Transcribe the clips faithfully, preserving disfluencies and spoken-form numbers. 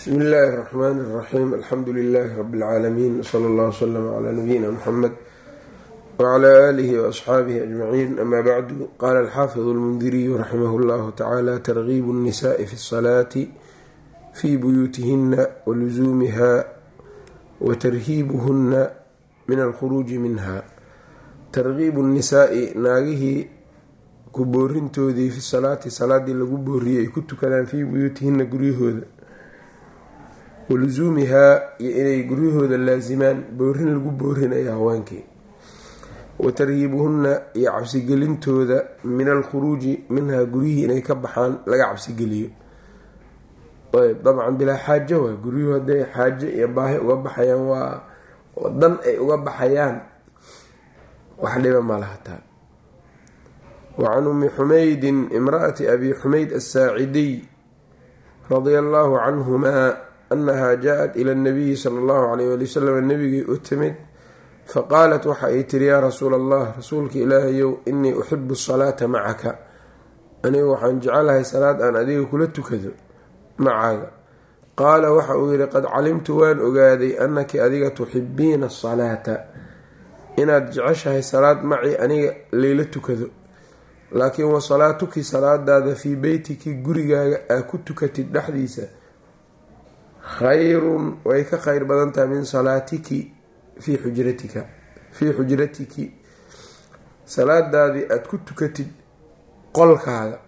بسم الله الرحمن الرحيم الحمد لله رب العالمين وصلى الله وسلم على نبينا محمد وعلى آله وأصحابه أجمعين. أما بعد، قال الحافظ المنذري رحمه الله تعالى: ترغيب النساء في الصلاة في بيوتهن ولزومها وترهيبهن من الخروج منها. ترغيب النساء naagihii ku boorintoodii fi salaati salaadii lagu booriyey ay ku tukadaan fii buyuutihinna guryahooda, walusuumihaa iyo inay guryahooda laasimaan boorin lagu boorinaya haweenkii, wa tarhiibuhunna iyo cabsigelintooda min alkhuruuji minhaa guryihii inay ka baxaan laga cabsigeliyo. dabcan bilaa xaajo waa guryuhu hadday xaajo iyo baahi uga baxayaan waa dan ay uga baxayaan wax dhiba ma lahataa. wacan ummi xumaydin imra'ati abi xumayd assaacidiy radia allaahu canhumaa annahaa jaa-at ila nabiyi sala allahu calayh waali wasalam, nabigii u timid faqaalat waxa ay tiri: yaa rasuula allah, rasuulka ilaahayow, innii uxibu asalaata macaka, anigu waxaan jecelahay salaad aan adiga kula tukado macaaga. qaala waxa uu yidhi: qad calimtu waan ogaaday annaki adiga tuxibiina asalaata, inaad jeceshahay salaad macii aniga layla tukado, laakiin wa salaatuki salaadaada fii beytiki gurigaaga aa ku tukatid dhexdiisa khayrun way ka khayr badan tahay min salaatiki fii xujratika fii xujratiki salaadaadii aada ku tukatid qolkaaga,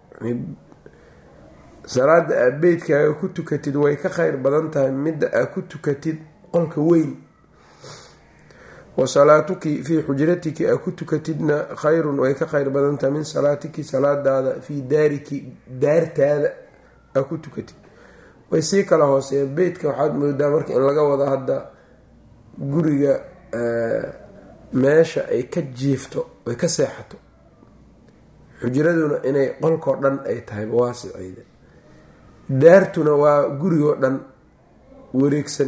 salaada aad beytkaaga ku tukatid way ka khayr badan tahay midda aad ku tukatid qolka weyn. wa salaatuki fii xujratiki aa ku tukatidna khayrun way ka khayr badan tahay min salaatiki salaadaada fii daariki daartaada aa ku tukatid. way sii kala hooseeya. beytka waxaad moodaa marka in laga wado hadda guriga meesha ay ka jiifto ay ka seexato, xujraduna inay qolkoo dhan ay tahay waasiceyda, daartuna waa gurigoo dhan wareegsan.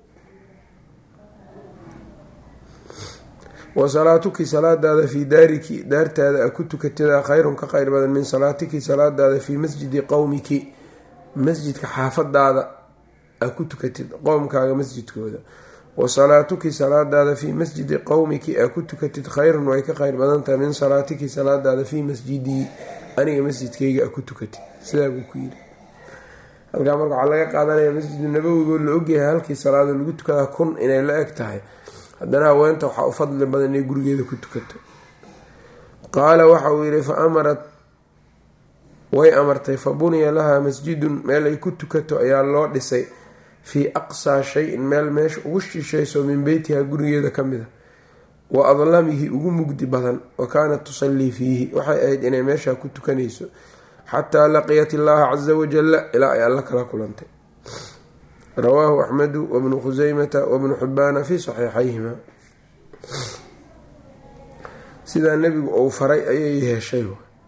wa salaatuki salaadaada fii daariki daartaada aa ku tukatida khayrun ka khayr badan min salaatiki salaadaada fii masjidi qowmiki masjidka xaafadaada aa ku tukatid qowmkaaga masjidkooda. wa salaatuki salaadaada fii masjidi qowmiki aa ku tukatid khayrun way ka khayr badan tahay min salaatiki salaadaada fii masjidii aniga masjidkayga aa ku tukatid. sidaa buu ku yidhi. halkaa marka waxaa laga qaadanaya masjidu nabawigoo la ogyahay halkii salaada lagu tukadaa kun inay la eg tahay, haddana haweenta waxaa u fadli badan inay gurigeeda ku tukato. qaala waxa uu yidhi: fa amarat way amartay, fa buniya lahaa masjidun meel ay ku tukato ayaa loo dhisay fii aqsaa shay-in meel meesha ugu shishayso min beytiha gurigeeda ka mid a, wa adlamihi ugu mugdi badan, wa kaanat tusallii fiihi waxay ahayd inay meeshaa ku tukanayso xataa laqiyat illaaha casa wajalla ilaa ay alla kala kulantay. rawaahu axmedu wabnu khuseymata wabnu xibbaana fii saxiixayhima. sidaa nebigu uu faray ayay heshay.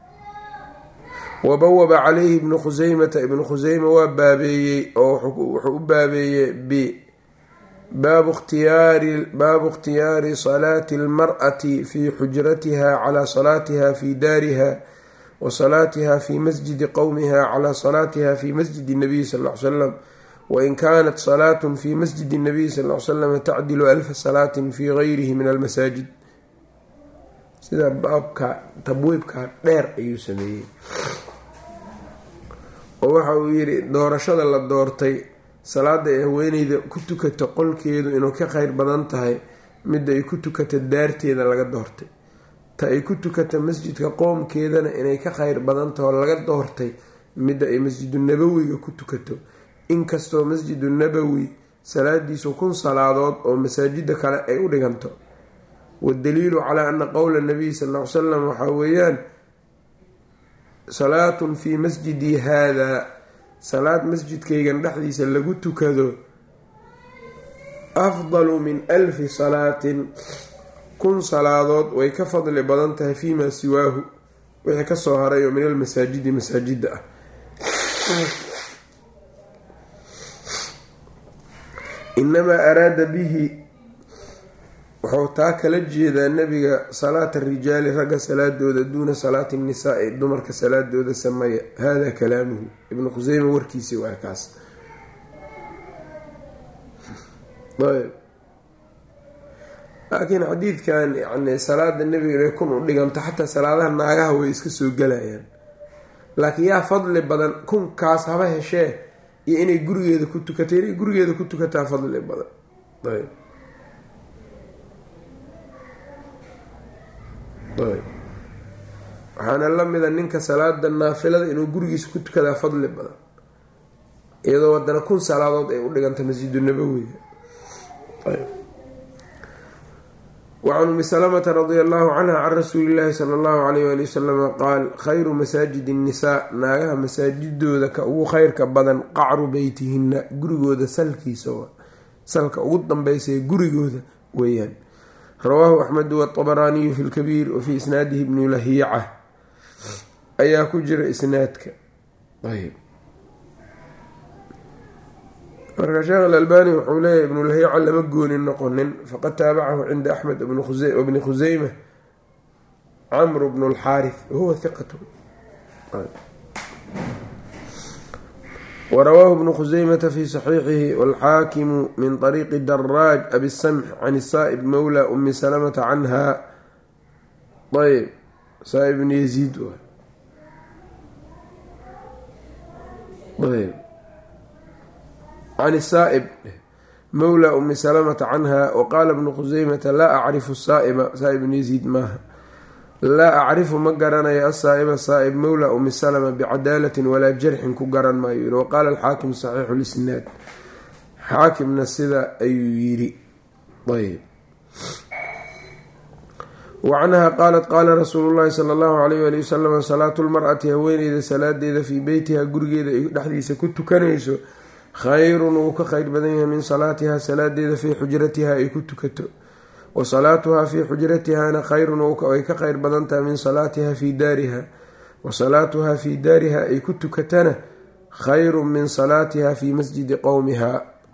wabawaba calayhi ibnu khuseymata, ibnu khuseyma waa baabeeyey oo wuxuu u baabeeyey b baabu ikhtiyaari baabu ikhtiyaari salaati almar'ati fii xujratiha calaa salaatiha fii daariha wa salaatiha fii masjidi qowmiha calaa salaatiha fii masjidi nabiyi sal ll ly slam, wain kaanat salaatun fii masjidi nabiyi sal ly slam tacdilu alfa salaatin fii gayrihi min almasaajid. sidaa baabka tabwiibka dheer ayuu sameeyey oo waxa uu yidhi doorashada la doortay salaada ay haweeneyda ku tukato qolkeedu inuu ka khayr badan tahay midda ay ku tukato daarteeda laga doortay, ta ay ku tukato masjidka qoomkeedana inay ka khayr badan taho laga doortay midda ay masjidu nabawiga ku tukato, inkastoo masjidu nabawi salaadiisu kun salaadood oo masaajida kale ay u dhiganto. waddaliilu calaa ana qowla nabiyi sal ll ly salam waxaa weeyaan salaatun fii masjidii haadaa, salaad masjidkaygan dhexdiisa lagu tukado afdalu min alfi salaatin, kun salaadood way ka fadli badan tahay fiimaa siwaahu wixii kasoo haray oo min almasaajidi masaajida ah. inamaa araada bihi wuxuu taa kala jeedaa nebiga salaata rijaali ragga salaadooda duuna salaati nisaa-i dumarka salaadooda sameeya. hada kalaamuhu ibnu khuseyma warkiisi waa kaas. ayb laakiin xadiidkan yani salaada nebiga inay kun u dhiganto xataa salaadaha naagaha way iska soo gelayaan, laakiin yaa fadli badan kunkaas haba heshee iyo inay gurigeeda ku tukato, inay gurigeeda ku tukataa fadli badan. ayb ayb waxaana la mida ninka salaada naafilada inuu gurigiisa ku tukadaa fadli badan, iyadoo haddana kun salaadood ay u dhiganta masjidu nabawiga. ayb wacan umi salamata radia allahu canha can rasuuli llaahi sala allahu alayh waali wasalama qaal khayru masaajidi nnisaa, naagaha masaajidooda ka ugu kheyrka badan qacru beytihinna, gurigooda salkiisa, salka ugu danbeysa ee gurigooda weeyaan. rawaahu axmedu waطabaraaniyu fi lkabiir wafii isnaadihi ibnu lahiica ayaa ku jira isnaadka. ayb marka sheekh alalbani wuxuu leeyahy ibnu lahiica lama gooni noqonin, faqad taabacahu cinda axmed wabni khuseyma camru bnu lxaarith wahuwa hiqat. warawaahu ibnu khuseymata fi saxiixihi walxaakimu min طariiqi daraaj abi samx can saa'ib mawla umi salamata canha. ayb saa'ib bn yaziid ayb can saa'ib mawla umi salamata canha. waqaala ibnu khuseymata laa acrifu saaiba, saa'ib bn yaziid maaha, laa acrifu ma garanayo asaa'iba saa'ib mawla umi salama bicadaalatin walaa jarxin ku garan maayo yiri. waqaala alxaakim saxiixu lisnaad, xaakimna sida ayuu yiri. ayb wacanha qaalat qaala rasuulu llahi sala allahu alayh waali wasalam salaatu lmar'ati, haweeneyda salaadeeda fii beytiha gurigeeda ay dhexdiisa ku tukanayso khayrun wuu ka kheyr badan yahay min salaatiha salaadeeda fii xujratiha ay ku tukato, wa salaatuhaa fii xujratihana khayrun way ka kheyr badan tahay min salaatiha fii daariha, wa salaatuhaa fii daariha ay ku tukatana khayrun min salaatiha fii masjidi qowmiha,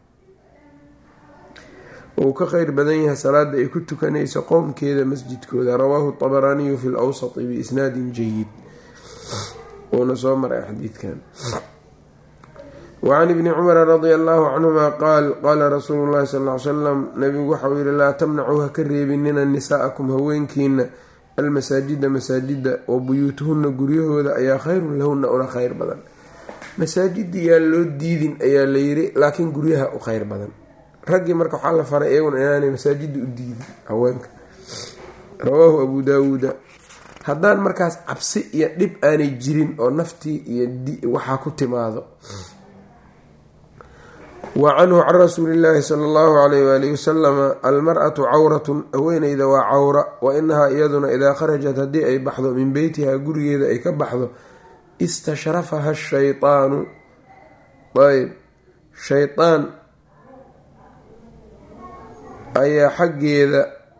wuu ka kheyr badan yahay salaada ay ku tukanayso qowmkeeda masjidkooda. rawaahu طabaraaniyu fi lawsati biisnaadin jayid. uuna soo maray xadiidkan. wacan ibni cumara radia allahu canhuma qaal qaala rasuulu llahi sal ly slam, nabigu waxau yihi laa tamnacuu ha ka reebinina nisaa'akum haweenkiina almasaajida masaajida, wa buyuutuhunna guryahooda ayaa khayrun lahunna una kheyr badan. masaajidi yaa loo diidin ayaa la yiri, laakiin guryaha u kheyr badan. raggii marka waxaa la faray iyaguna inaanay masaajida u diidin haweenka. rawaahu abu daawuuda. haddaan markaas cabsi iyo dhib aanay jirin oo naftii iyo waxaa ku timaado. wa canhu can rasuuli llaahi sala allahu alayh waalihi wasalama almar-atu cawratun, haweeneyda waa cawra, wa inahaa iyaduna idaa kharajat haddii ay baxdo min beytihaa gurigeeda ay ka baxdo istashrafaha shaytaanu. ayb shaydaan ayaa xaggeeda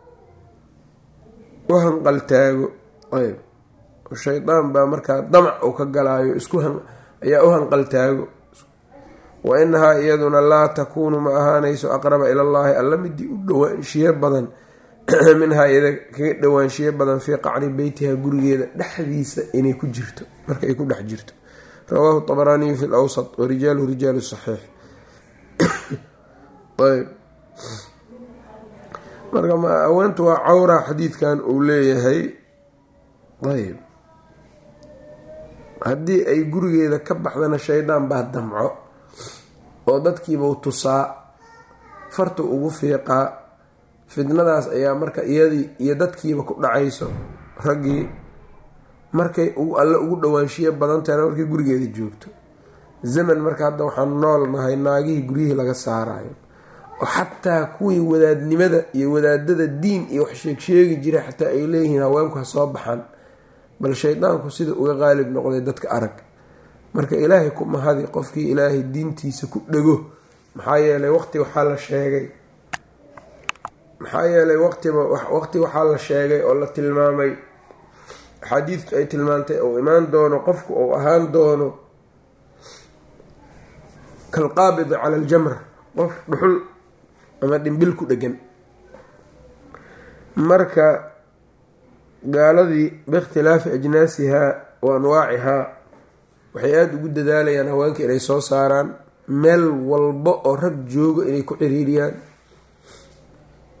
u hanqaltaago. ayb shaydaan baa markaa damac uu ka galaayo isku ayaa u hanqaltaago. wa inahaa iyaduna laa takuunu ma ahaanayso aqraba ila llaahi alla midii u dhowaanshiye badan minhaa iyada kaga dhowaanshiye badan fii qacri beytiha gurigeeda dhexdiisa inay ku jirto, marka ay ku dhex jirto. rawaahu طabaraaniyu fi lawsat wa rijaaluhu rijaalu saxiix. ayb marka haweentu waa cawra xadiidkan uu leeyahay. ayb haddii ay gurigeeda ka baxdana shaydaan baa damco oo dadkiibau tusaa, farta ugu fiiqaa, fidnadaas ayaa marka iyadii iyo dadkiiba ku dhacayso. raggii markay alle ugu dhowaanshiye badan tahayna markay gurigeeda joogto. zaman marka hadda waxaan nool nahay naagihii guryihii laga saarayo, oo xataa kuwii wadaadnimada iyo wadaadada diin iyo wax sheegsheegi jiray xataa ay leeyihiin haweenku ha soo baxaan, bal shaydaanku sida uga qaalib noqday dadka arag. marka ilaahay ku mahadi qofkii ilaahay diintiisa ku dhego, maxaa yeelay waqti waxaa la sheegay maxaa yeelay waqtiba waqti waxaa la sheegay oo la tilmaamay, axaadiistu ay tilmaantay ou imaan doono qofku ou ahaan doono kalqaabidi cala aljamra, qof dhuxul ama dhimbil ku dhegan. marka gaaladii biikhtilaafi ajnaasihaa wa anwaacihaa waxay aada ugu dadaalayaan haweenka inay soo saaraan meel walba oo rag joogo inay ku ciriiriyaan,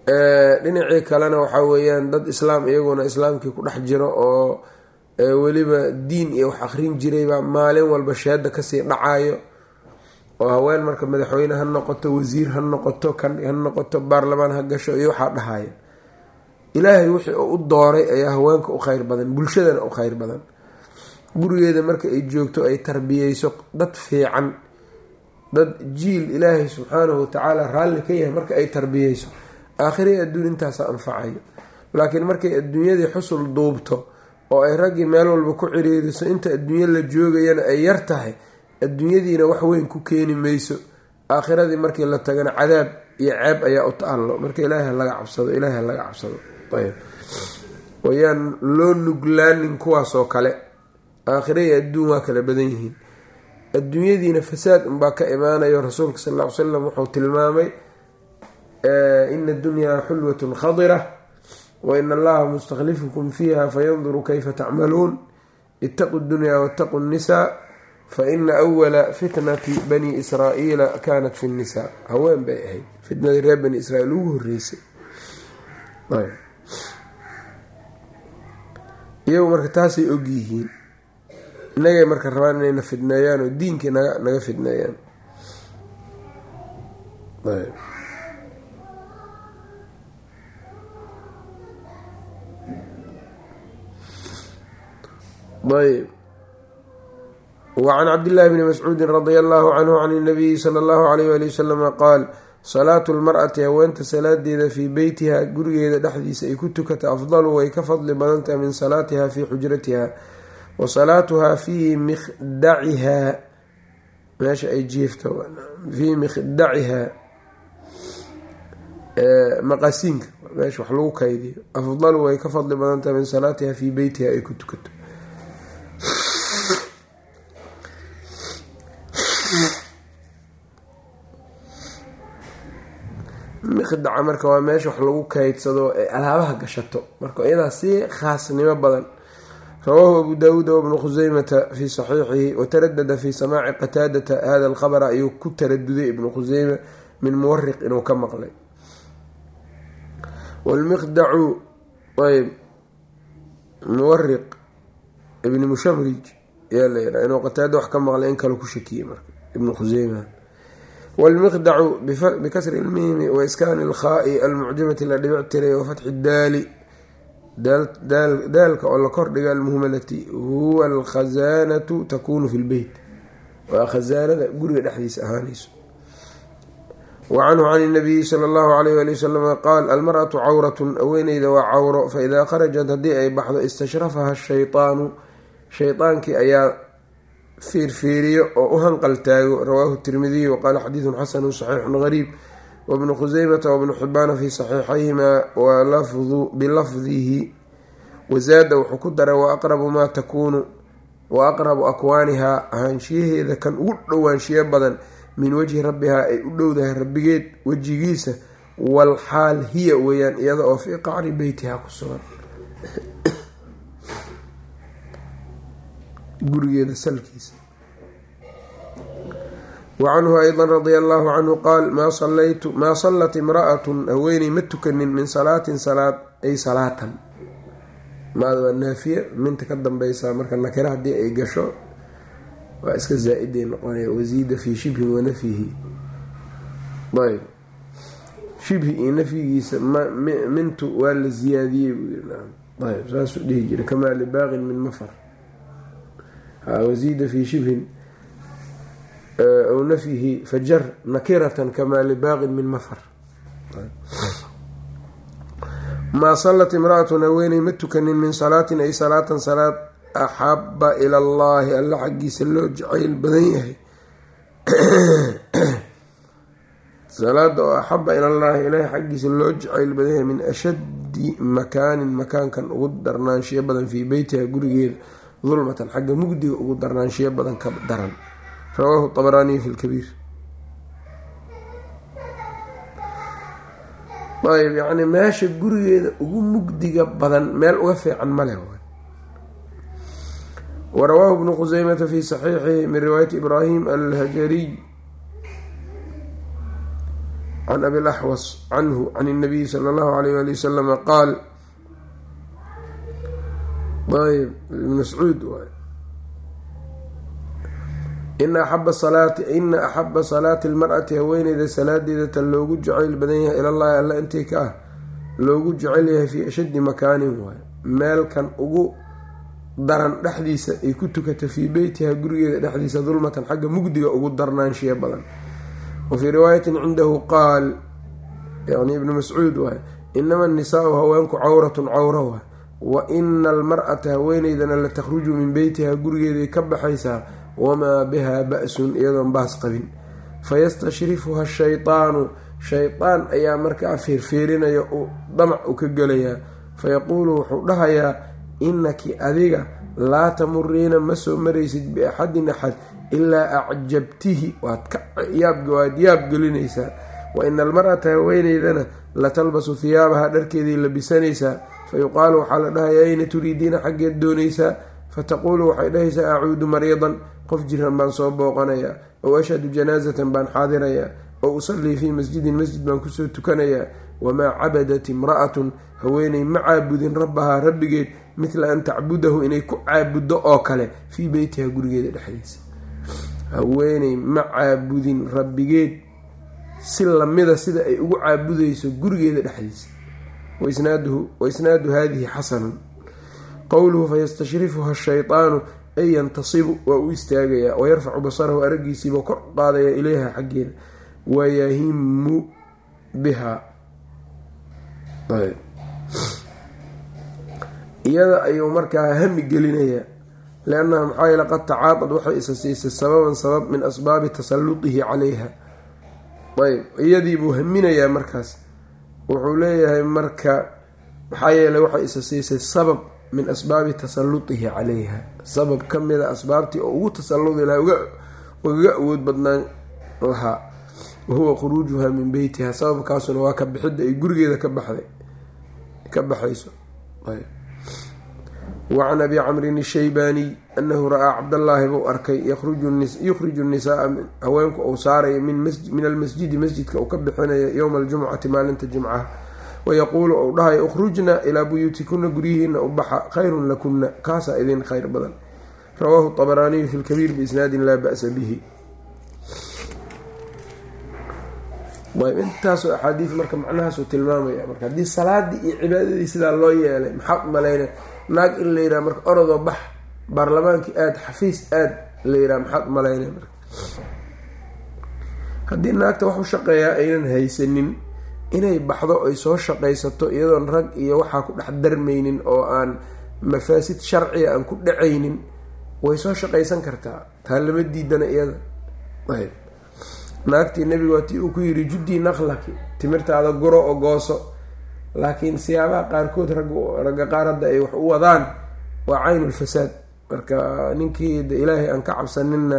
dhinacii kalena waxaa weeyaan dad islaam iyaguna islaamkii ku dhex jiro oo weliba diin iyo wax aqrin jiraybaa maalin walba sheeda kasii dhacayo oo haween marka madaxweyne ha noqoto, wasiir ha noqoto, kan ha noqoto, baarlamaan ha gasho iyo waxaa dhahaya. ilaahay wixii uu u dooray ayaa haweenka u kheyr badan, bulshadana u kheyr badan. gurigeeda marka ay joogto ay tarbiyeyso dad fiican, dad jiil ilaahay subxaanahu watacaala raalli ka yahay marka ay tarbiyeyso, aakhirey adduun intaasa anfacayo. laakiin markay adduunyadii xusul duubto oo ay raggii meel walba ku ciriiriso, inta adduunyo la joogayana ay yar tahay, adduunyadiina wax weyn ku keeni mayso. aakhiradii markii la tagana cadaab iyo ceeb ayaa u ta-allo. marka ilaahay laga cabsado, ilaahay laga cabsado ayb wayaan loo nuglaanin kuwaasoo kale. aakhira iyo adduun waa kala badan yihiin. adduunyadiina fasaad unbaa ka imaanayo. rasuulka sal ll ly slam wuxuu tilmaamay ina adunyaa xulwatun khadira waina allaha mustakhlifukum fiiha fayanduru kayfa tacmaluun itaqu dunyaa waataqu nnisaa faina awala fitnati bani israa'iila kaanat fi nnisaa. haween bay ahayd fitnadii reer bani israiil ugu horeysay. iyagu marka taasay ogyihiin. inagay marka rabaan inayna fidneeyaan oo diinkii naga naga fidneeyaan. ayb wacan cabdillaahi bni mascuudin radia allahu canhu can inabiyi sala allahu alayh waali wasalama qaal salaatu lmar'ati haweenta salaadeeda fii beytiha gurigeeda dhexdiisa ay ku tukata afdalu way ka fadli badantaha min salaatiha fii xujratiha wa salaatuhaa fii mikhdacihaa meesha ay jiifto fii mikhdacihaa maqasiinka meesha wax lagu kaydiyo afdalu way ka fadli badantaha min salaatiha fii beytiha ay ku tukato. mikhdaca marka waa meesha wax lagu kaydsado ee alaabaha gashato, marka iyadaa si khaasnimo badan. rawaahu abu daawuud wabnu khuseymata fii saxiixihi wataradada fii samaaci qataadata hada alkhabra ayuu ku taraduday ibnu khuseyma min muwariq inuu ka maqlay. walmikhdacu ayb muwariq ibni mushamrij yaa la yidhaha inuu qataada wax ka maqlay in kale ku shakiyey marka ibnu khuseyma. walmikhdacu bikasri lmiimi waiskaani ilkhaai almucjamati la dhibic tiray wafatxi daali daalka oo la kordhiga almuhmalati huwa alkhazaanatu takunu fi lbeyt, waa khazaanada guriga dhexdiisa ahaanayso. wacanhu can inabiyi sala allahu alayh ali wasalama qaal almar'atu cawratun haweeneyda waa cawro faidaa kharajat haddii ay baxdo istashrafaha shaytaanu shaydaankii ayaa fiirfiiriyo oo u hanqal taago. rawaahu tirmidiy waqaala xadiidun xasanu saxiixun gariib wabnu khuseymata wabnu xibaana fii saxiixayhimaa walafdu bilafdihi wazaada wuxuu ku daray waaqrabu maa takuunu wa aqrabu akwaanihaa ahaanshiyaheeda kan ugu dhowaanshiyo badan min wajhi rabbihaa ay u dhowdahay rabbigeed wejigiisa walxaal hiya weeyaan iyada oo fii qacri beytihaa ku sugan gurigeeda salkiisa. wacanhu aydan radia allahu canhu qaal maa sallat imra'atun haweeney ma tukanin min salaatin salaad ay salaatan maada waa naafiya minta ka dambeysaa marka nakira haddii ay gasho waa iska zaa-iday noqonaya. wasiida fii shibhin wa nafyihi ayb shibhi iyo nafyigiisa mintu waa la ziyaadiyey ayb saasuu dhihi jiray kamaa libaaqin min mafar wasiida fii shibhin aw nafyihi fajar nakiratan kamaa libaaqin min mafar. maa sallat imra'atun haweeney ma tukanin min salaatin ay salaatan salaad axaba ila allahi alla xaggiisa loo jacayl badan yahay salaada oo axaba ila llahi ilaahay xaggiisa loo jacayl badan yahay min ashaddi makaanin makaankan ugu darnaanshiyo badan fii beytiha gurigeeda dulmatan xagga mugdiga ugu darnaanshiyo badan ka daran. rawaahu طabaraaniy fi lkabiir. ayb yani meesha gurigeeda ugu mugdiga badan meel uga fiican male. warawaahu ibnu khuseymata fi saxiixihi min riwaayati ibraahim alhajariy can abi laxwas canhu can الnabiyi sala allahu alayh ali wasalama qaal ayb ibn mascuud waay ina axaba salaati ina axaba salaati lmar-ati haweeneyda salaadeeda tan loogu jeceyl badan yahay ilallahi alla intii ka ah loogu jecel yahay fii ashaddi makaanin waay meelkan ugu daran dhexdiisa ay ku tukata fii beytiha gurigeeda dhexdiisa dulmatan xagga mugdiga ugu darnaanshiya badan. wa fii riwaayatin cindahu qaal yani ibnu mascuud waay inama anisaau haweenku cawratun cawra waay wa ina almar-ata haweeneydana la takhruju min beytiha gurigeeday ka baxaysaa wamaa bihaa ba-sun iyadoon baas qabin fayastashrifuha shaytaanu shaydaan ayaa markaa feerfeerinaya u damac u ka gelayaa fayaquulu wuxuu dhahayaa inaki adiga laa tamuriina ma soo maraysid biaxadin axad ilaa acjabtihi waad waad yaab gelinaysaa wa ina almar-ata haweeneydana la talbasu hiyaabaha dharkeeday labisanaysaa fayuqaalu waxaa la dhahayaa ayna turiidiina xaggeed doonaysaa fataquulu waxay dhahaysaa acuudu mariidan qof jiran baan soo booqanayaa ow ashhadu janaasatan baan xaadirayaa ow usallii fii masjidin masjid baan kusoo tukanayaa wamaa cabadat imra'atun haweeney ma caabudin rabbahaa rabbigeed midla an tacbudahu inay ku caabuddo oo kale fii beytiha gurigeeda dhexdiisa. haweeney ma caabudin rabbigeed si lamida sida ay ugu caabudayso gurigeeda dhexdiisa. wa isnaadu haadihi xasanun. qowluhu fayastashrifuha shaytaanu ay yantasibu waa u istaagayaa wayarfacu basarahu araggiisiiba kor qaadaya ilayha xaggeeda wayahimu bihaa iyada ayuu markaa hami gelinayaa liannaha maxaa yeele qad tacaaqad waxay isa siisay sababan sabab min asbaabi tasalludihi calayha. ayb iyadiibuu haminayaa markaas wuxuu leeyahay marka maxaa yeele waxay isa siisay sabab min asbaabi tasalludihi calayha, sabab ka mida asbaabtii oo ugu tasalludi lahaa ugaga awood badnaan lahaa wahuwa khuruujuha min beytiha, sababkaasuna waa ka bixidda ay gurigeeda ka baxday ka baxayso. wacan abi camrin ashaybaaniy anahu ra-aa cabdallaahi buu arkay yukhriju nisaaa haweenku uu saaraya min almasjidi masjidka uu ka bixinayo yowma aljumcati maalinta jimcaha wayaquulu ou dhahayo ukhrujna ilaa buyuutikuna guryihiina u baxa khayrun lakuna kaasaa idin khayr badan. rawaahu طabaraaniyu fi lkabiir biisnaadin laa ba'sa bihi. intaasoo axaadiis marka macnahaasuu tilmaamaya. marka haddii salaadii iyo cibaadadii sidaa loo yeelay maxaad umalayna naag in la yidhaha marka orodoo bax baarlamaankii aad xafiis aad la yidhaha maxaad umalayna marka haddii naagta wax u shaqeeyaa aynan haysanin inay baxdo ay soo shaqaysato iyadoon rag iyo waxaa ku dhex darmaynin oo aan mafaasid sharciga aan ku dhacaynin way soo shaqaysan kartaa, taa lama diidana iyada. ayb naagtii nebiga waa tii uu ku yiri juddii naqlaki timirtaada guro oo gooso, laakiin siyaabaha qaarkood ragga qaar hadda ay wax u wadaan waa caynulfasaad. marka ninkii de ilaahay aan ka cabsaninna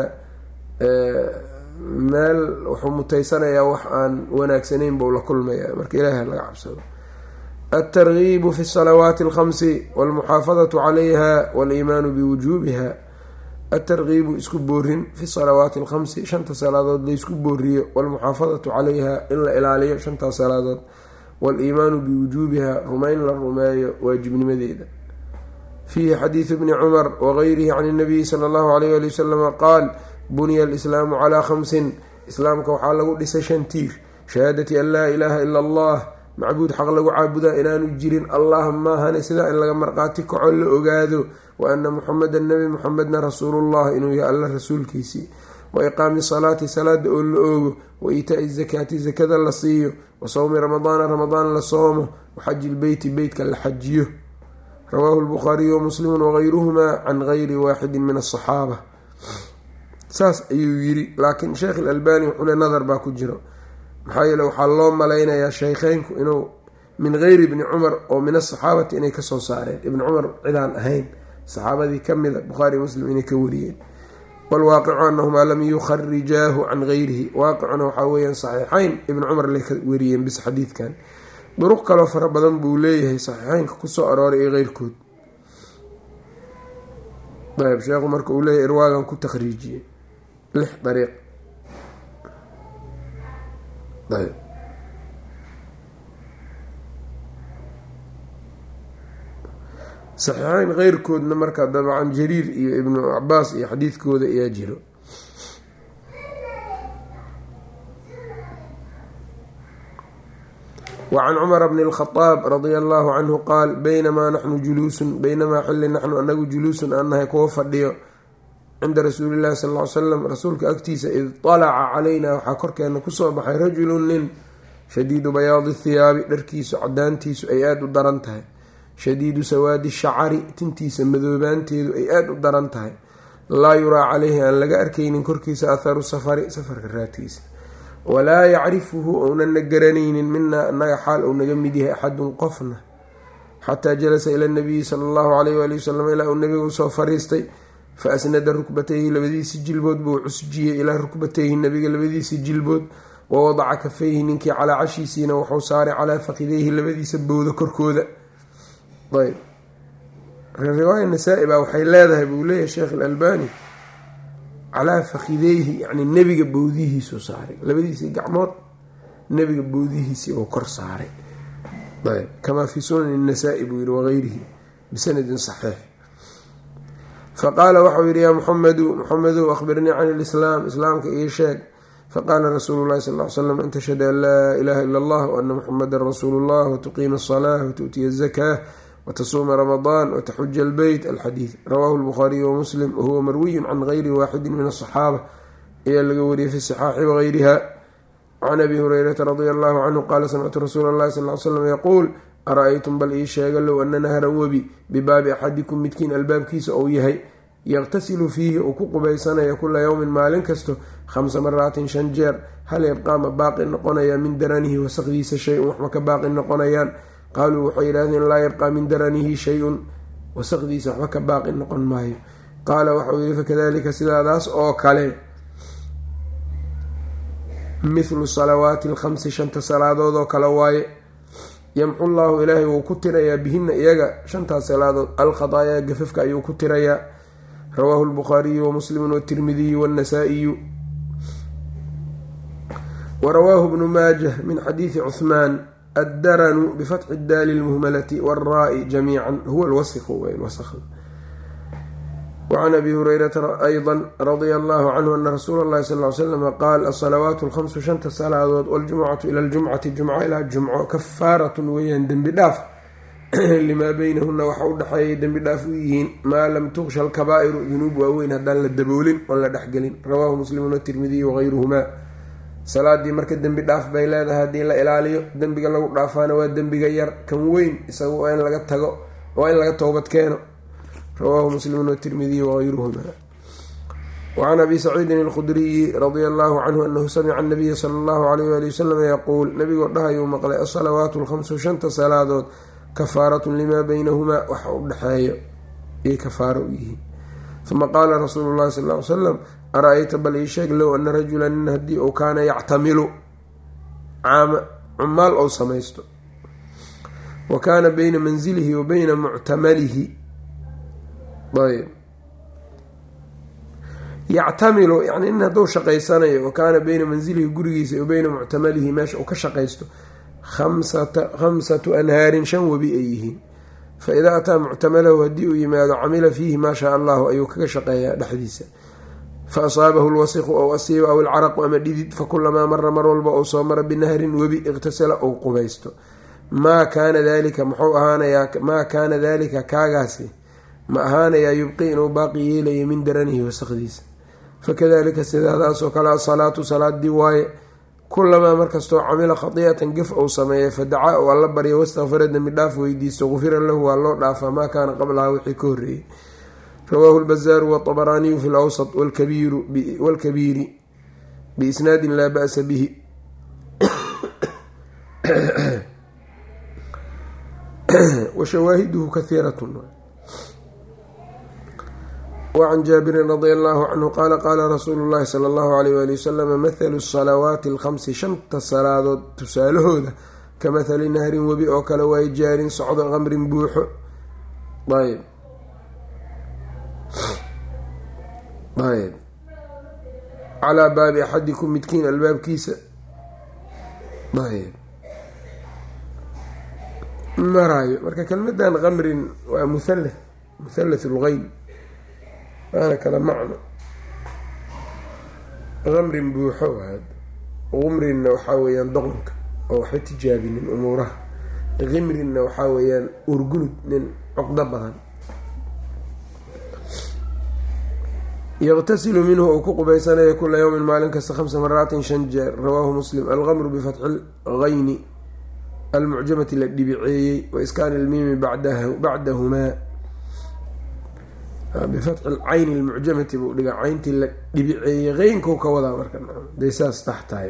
meel wuxuu mutaysanayaa wax aan wanaagsanayn buu la kulmayaa. marka ilaahay laga cabsado. altargiibu fi salawaati alkhamsi walmuxaafadatu calayha waliimaanu biwujuubiha. altargiibu isku boorin fi salawaati alkhamsi shanta salaadood laysku booriyo walmuxaafadatu calayha in la ilaaliyo shantaas salaadood waliimaanu biwujuubiha rumayn la rumeeyo waajibnimadeeda. fiihi xadiidu bni cumar wagayrihi can inabiyi sala allahu alayh ali wasalama qaal buniya alislaamu calaa khamsin. islaamka waxaa lagu dhisay shan tiir: shahaadati an laa ilaaha ila allah, macbuud xaq lagu caabudaa inaanu jirin allah maahane sidaa in laga marqaati kaco la ogaado, wa ana muxamedan nebi muxamedna rasuulullah inuu yahay alla rasuulkiisii, wa iqaami salaati salaada oo la oogo, wa iitaai zakaati zakada la siiyo, wa sawmi ramadaana ramadaan la soomo, wa xaji lbeyti beytka la xajiyo. rawaahu lbukhaariyu wamuslimu wagayruhumaa can gayri waaxidin min asaxaaba. saas ayuu yiri, laakiin sheekh ilalbani wuxuule nadar baa ku jiro. maxaa yeele waxaa loo malaynayaa sheykheynku inuu min geyri ibni cumar oo min asaxaabati inay kasoo saareen, ibni cumar cidaan ahayn saxaabadii kamida bukhaari muslim inay ka wariyeen. walwaaqicu anahumaa lam yukharijaahu can geyrihi, waaqicuna waxaa weyaan saxiixeyn ibni cumar lay ka wariyeen bis xadiidkan. duruq kaloo fara badan buu leeyahay saxiixeynka kusoo arooray iyo keyrkood. ayb sheekhu marka uu leeyahay irwaagan ku takhriijiyey lix dariiq. ayb saxiixeyn keyrkoodna marka dabcan jariir iyo ibnu cabaas iyo xadiidkooda ayaa jiro. wacan cumar bni اlkhadaab radia allahu canhu qaal baynamaa naxnu juluusun baynamaa xilli naxnu anagu juluusun aan nahay kuwa fadhiyo cinda rasuuli llahi sal ly slam rasuulka agtiisa id talaca calaynaa waxaa korkeena kusoo baxay rajulun nin shadiidu bayaadi thiyaabi dharkiisu cadaantiisu ay aada u daran tahay, shadiidu sawaadi shacari tintiisa madoobaanteedu ay aada u daran tahay, laa yuraa caleyhi aan laga arkaynin korkiisa atharu safari safarka raadkiisa, walaa yacrifuhu ounana garanaynin minaa anaga xaal ou naga mid yahay axadun qofna, xataa jalasa ila nabiyi sala allahu alayh waali wasalam ilaa uu nabiga usoo fariistay fa asnada rukbatayhi labadiisi jilbood buu cusjiyey ilaa rukbatayhi nabiga labadiisi jilbood, wa wadaca kafayhi ninkii calaa cashiisiina wuxuu saaray calaa fakidayhi labadiisa bowda korkooda. ayb riwaaya nasaa-i baa waxay leedahay buu leeyahay sheekh alalbani calaa fakideyhi yani nebiga bowdihiisuu saaray, labadiisii gacmood nebiga bowdihiisii uu kor saaray. ayb kamaa fii sunani nasaa-i buu yihi wagayrihi bisanadin saxiix. faqaala waxau yihi yaa muxamedu muxamedow akhbirnii can ilislaam islaamka ii sheeg. faqaala rasuulu llahi sal ly slam an tashhada an laa ilaaha ila allah waana muxamadan rasuulu llah watuqiima asalaa watu'tiya azakaa watasuuma ramadaan wataxuja albeyt alxadiid rawaahu lbukhaariyu wamuslim wahuwa marwiyun can gayri waaxidin min asaxaaba ayaa laga wariyay fi sixaaxi wagayriha. can abi hurayrata radia allahu canhu qaala samictu rasuula llahi sal ly slam yaquul ara-aytum bal ii sheega low ana nahran webi bibaabi axadikum midkiin albaabkiisa ou yahay yaqtasilu fiihi uu ku qubaysanaya kula yowmin maalin kasto khamsa maraatin shan jeer, hal yabqaa ma baaqi noqonaya min daranihi wasaqdiisa shay-un waxma ka baaqi noqonayaan? qaaluu waxay yidhahdeen laa yabqaa min daranihi shay-un, wasaqdiisa waxba ka baaqi noqon maayo. qaala waxau yihi fakadalika sidaadaas oo kale mithlu salawaati alkhamsi shanta salaadood oo kale waaye, yamxu llaahu ilaahay wuu ku tirayaa bihina iyaga shantaas salaadood alkhadaayaa gafafka ayuu ku tirayaa. rawaahu lbukhaariyu wamuslimu watirmidiyu wannasaa'iyu. warawaahu bnu maajah min xadiidi cuhmaan addaranu bifatxi daali lmuhmalati waalraa'i jamiican huwa alwasiqu wasq. wacan abi hurayrata ayda radia allahu canhu ana rasuula allahi sal ly slam qaal asalawaatu alkhamsu shanta salaadood waljumcatu ila ljumcati jumco ilaa jumco kafaaratun weeyaan dembi dhaaf limaa beynahuna waxa u dhexeeyay dembi dhaaf u yihiin maa lam tuqsha alkabaa'iru dunuub waaweyn haddaan la daboolin oon la dhexgelin. rawaahu muslimun watirmidiyu wagayruhumaa. salaadii marka dembi dhaaf bay leedahay haddii la ilaaliyo, dembiga lagu dhaafaana waa dembiga yar, kan weyn isaga waa in laga tago, waa in laga toobad keeno. rawaahu muslimun watirmidiyu wagayruhumaa. wacan abi saciidin alkhudriyi radia allahu canhu anahu samica anabiya sala allahu alayh waali wasalam yaquul nabigoo dhahayuu maqlay asalawaatu alkhamsu shanta salaadood kafaaratun limaa beynahumaa waxa u dhexeeyo iyay kafaaro u yihiin. uma qaala rasuulu llahi sal ly salam ara-ayta bal ii sheeg low ana rajulan nin haddii uu kaana yactamilu caama cumaal ou samaysto, wa kaana beyna manzilihi wa beyna muctamalihi. ayb yactamilu yani nin hadduu shaqaysanayo wa kaana beyna manzilihi gurigiisa wa beyna muctamalihi meesha uu ka shaqaysto khamsatu anhaarin shan webi ay yihiin, fa idaa ataa muctamalahu haddii uu yimaado camila fiihi maa shaa allahu ayuu kaga shaqeeyaa dhexdiisa, fa asaabahu lwasiqu ow asiiba aw ilcaraqu ama dhidid, fakulamaa mara mar walba ou soo mara binahrin webi iqtasala ou qubaysto. maa kaana dalika muxuu ahaanayaa maa kaana daalika kaagaasi ma ahaanayaa yubqi inuu baaqi yeelayo min daranihi wasaqdiisa. fakadalika sidaadaasoo kale asalaatu salaadii waaye, kulamaa markastoo camila khadiicatan gaf ou sameeya fadacaa oo alla barya wastakfara dembi dhaaf weydiisto gufira lahu waa loo dhaafaa maa kaana qablaha wixii ka horreeyey. rawaahu lbazaaru waطabaraaniyu fi lawsat walkabiiri biisnaadin laa ba'sa bihi. washawaahiduhu kahiiratun. wacan jaabirin radia allahu canhu qaala qaala rasuulu llahi sala allahu alayh waali wasalam mathalu salawaati alkhamsi shanta salaadood tusaalahooda ka mathali nahrin webi oo kale waaye jaarin socdo qamrin buuxo. ayb ayb calaa baabi axadikum midkiin albaabkiisa ayb maraayo. marka kelmadan qamrin waa muhallath muhallath lghayn waana kala macno. qamrin buuxo waad qumrinna waxaa weeyaan doqonka oo waxba tijaabinin umuuraha. qimrinna waxaa weeyaan urgunud nin cuqdo badan. yaqtasilu minhu uu ku qubaysanayo kula yawmin maalin kasta khamsa maraatin shan jeer. rawaahu muslim. alqamru bifatxi lgayni almucjamati la dhibiceeyey wa iskaani ilmiimi bacdahumaa. bifatxi lcayni almucjamati buu dhiga cayntii la dhibiceeyey qeynkau ka wadaa marka day saas taxtahay.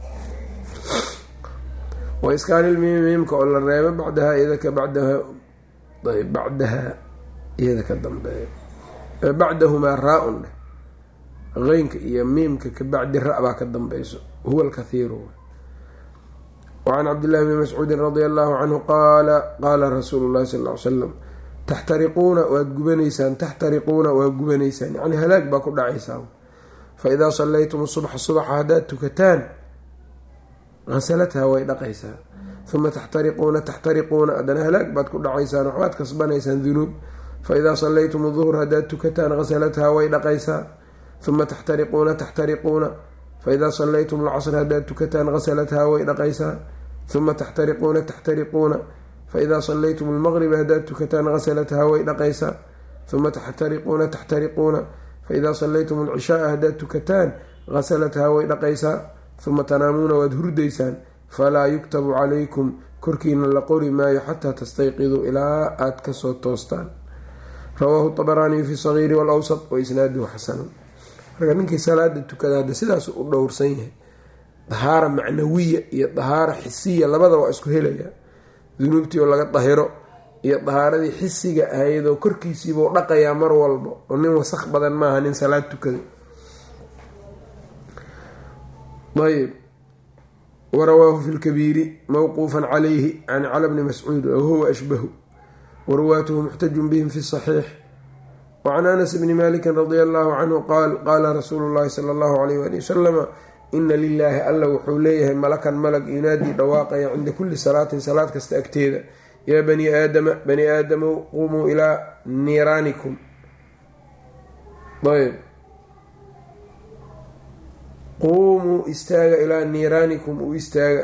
wa iskaani ilmiimi miimka oo la reebo bacdahaa iyada ka bacdaha bacdahaa iyada ka dambeeya bacdahumaa raa-un dheh qeynka iyo miimka ka bacdi ra- baa ka dambeyso. huwa alkathiiru. wacan cabdillahi bni mascuudin radia allahu canhu qaala qaala rasuulu llahi sal ly slam taxtariquuna waad gubanaysaan taxtariquuna waad gubanaysaan yacni halaag baa ku dhacaysaan. fa idaa sallaytum subxa subaxa haddaad tukataan hasalathaa way dhaqaysaa. uma taxtariquuna taxtariquuna haddana halaag baad ku dhacaysaan waxbaad kasbanaysaan dunuub. fa idaa sallaytum duhr haddaad tukataan hasalathaa way dhaqaysaa. uma taxtariquuna taxtariquuna fa idaa sallaytum alcasr haddaad tukataan hasalathaa way dhaqaysaa. uma taxtariquuna taxtariquuna fa idaa sallaytum almaqriba haddaad tukataan hasalathaa way dhaqaysaa. uma taxtariquuna taxtariquuna fa idaa sallaytum alcishaaa haddaad tukataan hasalathaa way dhaqaysaa. uma tanaamuuna waad hurdaysaan falaa yuktabu calaykum korkiina la qori maayo xataa tastayqiduu ilaa aada kasoo toostaan. rawaahu طabaraaniyu fi sagiiri walawsat wa isnaaduhu xasanun. marka ninkii salaada tukada hadda sidaas u dhowrsan yahay dahaara macnawiya iyo dahaara xisiya labada waa isku helaya. dunuubtii oo laga dahiro iyo dahaaradii xisiga ahaydoo korkiisiibuu dhaqayaa mar walba oo nin wasaq badan maaha nin salaad tukada. ayb warawaahu fi lkabiiri mawquufan calayhi can cala bni mascuud wahuwa ashbahu waruwaatuhu muxtajun bihim fi saxiix. wacan anas bni maliki radia allahu canhu qaal qaala rasuulu llahi sala allahu alayh waali wasalama ina lilaahi alla wuxuu leeyahay malakan malag yunaadii dhawaaqaya cinda kulli salaatin salaad kasta agteeda yaa bani aadama bani aadamow qumuu ilaa niiraanikum. ayb quumuu istaaga ilaa niiraanikum u istaaga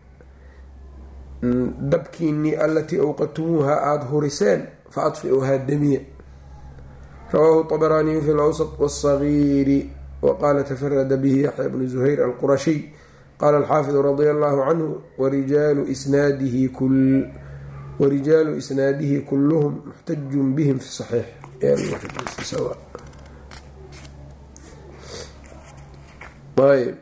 dabkiinii allatii awqatumuuha aada huriseen fa adfiuhaa damiya. rawaahu طabaraaniyu fi lawsat wاsagiiri waqaala tafarada bihi yaxya bnu zuhayr alqurashiy qaala alxaafidu radia allahu canhu warijaalu isnaadihi warijaalu isnaadihi kulluhum muxtajun bihim fi saxiix. ayb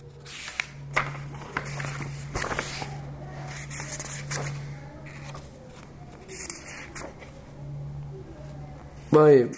ayb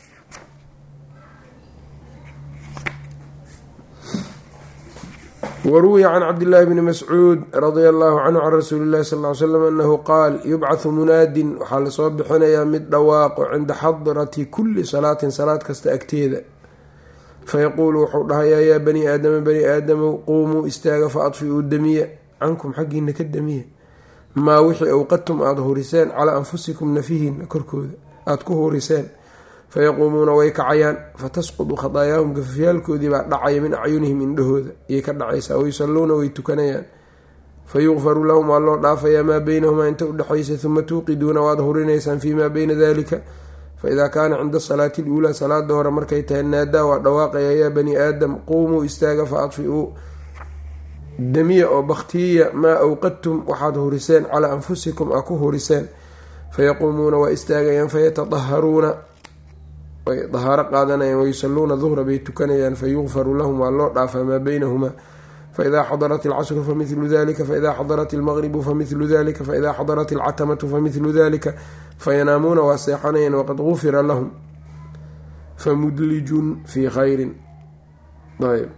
waruwiya can cabdillaahi bni mascuud radia allahu canhu can rasuuli illahi sal ly slam anahu qaal yubcathu munaadin waxaa lasoo bixinayaa mid dhawaaqo cinda xadrati kulli salaatin salaad kasta agteeda. fayaquulu wuxuu dhahayaa yaa bani aadama bani aadamow quumuu istaaga fa adfiuu damiya cankum xaggiina ka damiya maa wixii awqadtum aada huriseen calaa anfusikum nafihiina korkooda aada ku huriseen. fayaquumuuna way kacayaan fatasqudu khadaayaahum gafafyaalkoodii baa dhacaya min acyunihim indhahooda iyay ka dhacaysaa. wayusalluuna way tukanayaan fayuqfaru lahum waa loo dhaafayaa maa beynahumaa inta udhexaysa. uma tuuqiduuna waad hurinaysaan fii maa beyna dalika. faidaa kaana cinda salaati luulaa salaada hore markay tahay naadaa waa dhawaaqaya yaa bani aadam quumuu istaaga fa adfiuu damiya oo baktiya maa awqadtum waxaad huriseen calaa anfusikum a ku huriseen. fayaquumuuna waa istaagayaan fayatadaharuuna way dahaaro qaadanayaan wayusalluuna duhra bay tukanayaan fayuqfaru lahum waa loo dhaafaa maa beynahumaa. faidaa xadarat alcasru famidlu dalika faidaa xadarat almaqribu famidlu dalika faidaa xadarat alcatamatu famidlu dalika fayanaamuuna waa seexanayaan waqad gufira lahum famudlijun fii khayrin. ayb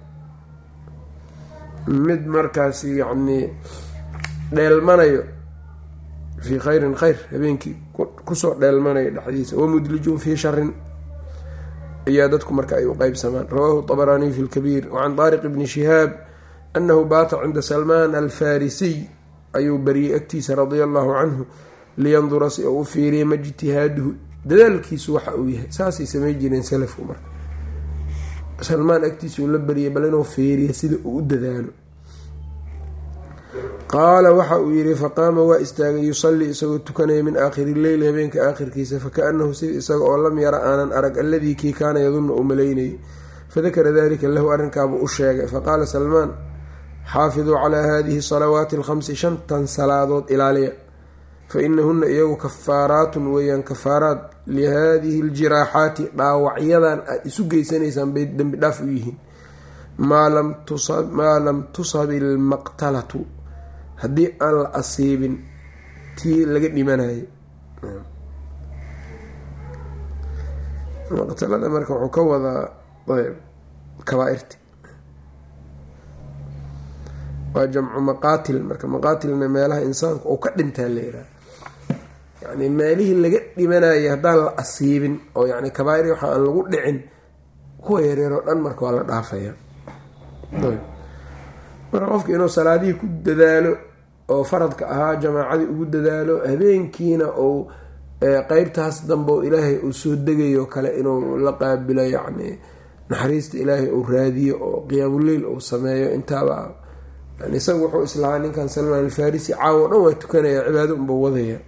mid markaasi yacnii dheelmanayo fii khayrin khayr habeenkii kusoo dheelmanayo dhexdiisa wamudlijun fii sharin ayaa dadku marka ay u qeybsamaan. rawaahu طabaraaniyu fi lkabiir. wacan taariq bni shihaab anahu baata cinda salmaan alfarisiy ayuu bariyey agtiisa radia allahu canhu liyandura si uu u fiiriya ma ijtihaaduhu dadaalkiisu waxa uu yahay. saasay samay jireen salafku. marka salmaan agtiisa uu la bariyay bal inuu fiiriya sida uu u dadaalo. qaala waxa uu yidhi faqaama waa istaagay yusallii isagoo tukanaya min aakhiri leyli habeenka aakhirkiisa fakaanahu sida isaga oo lam yara aanan arag alladii kii kaana yadunnu uu malaynayay. fadakara dalika lahu arrinkaabuu u sheegay. faqaala salmaan xaafiduu calaa haadihi salawaati alkhamsi shantan salaadood ilaaliya fa inahunna iyagu kafaaraatun weeyaan kafaaraad lihaadihi aljiraaxaati dhaawacyadan aada isu geysanaysaan bay dembi dhaaf u yihiin maa lam tusab ilmaqtalatu haddii aan la asiibin tii laga dhimanayay. maqtalada marka wuxuu ka wadaa ayb kabaa-irti waa jamcu maqaatil. marka maqaatilna meelaha insaanku uu ka dhintaa la yiraha yani meelihii laga dhimanayay haddaan la asiibin oo yani kabaa-ir waxa aan lagu dhicin kuwa yareeroo dhan marka waa la dhaafaya. marka qofka inuu salaadihii ku dadaalo oo faradka ahaa jamaacadii ugu dadaalo habeenkiina uu qeybtaas dambe oo ilaahay uu soo degayo kale inuu la qaabilo yacni naxariista ilaahay uu raadiyo oo qiyaamuleyl uu sameeyo intaaba yani isaga wuxuu islahaa ninkan salmaan alfarisi caawo dhan waa tukanaya cibaado unba wadaya.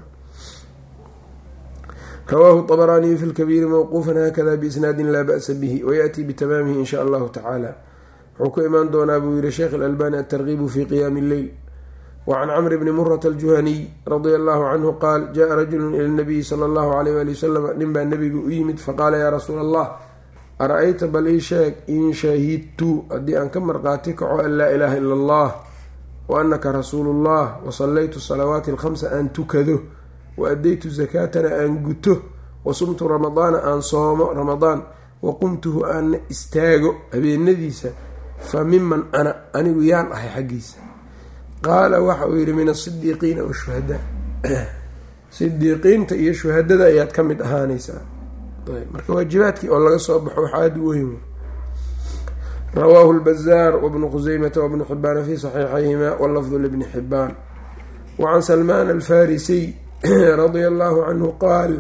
rawaahu طabaraaniyu fi lkabiiri mawquufan haakada biisnaadin laa ba'sa bihi wayaأtii bitamaamihi in sha allahu tacaala. wuxuu ku imaan doonaa buu yihi sheekh alalbani atargiibu fi qiyaami اlleyl. wacan camr bni murata aljuhaniy radia allahu canhu qaal jaءa rajulu ila nabiyi sala allahu alayh ali wasalam nin baa nabigu u yimid faqaala yaa rasuula allah ara-ayta bal ii sheeg in shahidtu haddii aan ka marqaati kaco an laa ilaaha ila allah wa anaka rasuulu llah wasallaytu salawaati alkhamsa aan tukado wa addaytu zakaatana aan guto wa sumtu ramadaana aan soomo ramadaan wa qumtuhu aanna istaago habeenadiisa fa miman ana anigu yaan ahay xaggiisa. qaala waxa uu yidhi min asidiiqiina washuhadaa sidiiqiinta iyo shuhadada ayaad ka mid ahaanaysaa. marka waajibaadkii oo laga soo baxo waxaa aada u weyn. rawaahu lbazaar wabnu khuseymata wabnu xibaana fi saxiixayhima walafdu libni xibaan. wacan salmaan alfarisiy radia allahu canhu qaal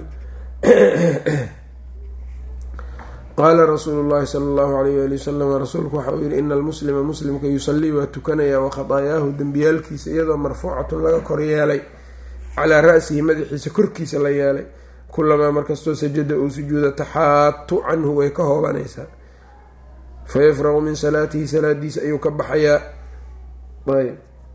qaala rasuulu llahi sala allahu alayh ali wasalam rasuulku waxa uu yihi ina almuslima muslimka yusallii waa tukanaya wa khadaayaahu dembiyaalkiisa iyadoo marfuucatun laga kor yeelay calaa ra-sihi madaxiisa korkiisa la yeelay kulamaa markastoo sajada uu sujuuda taxaatu canhu way ka hoobanaysaa. fayafraqu min salaatihi salaadiisa ayuu ka baxayaa. ayb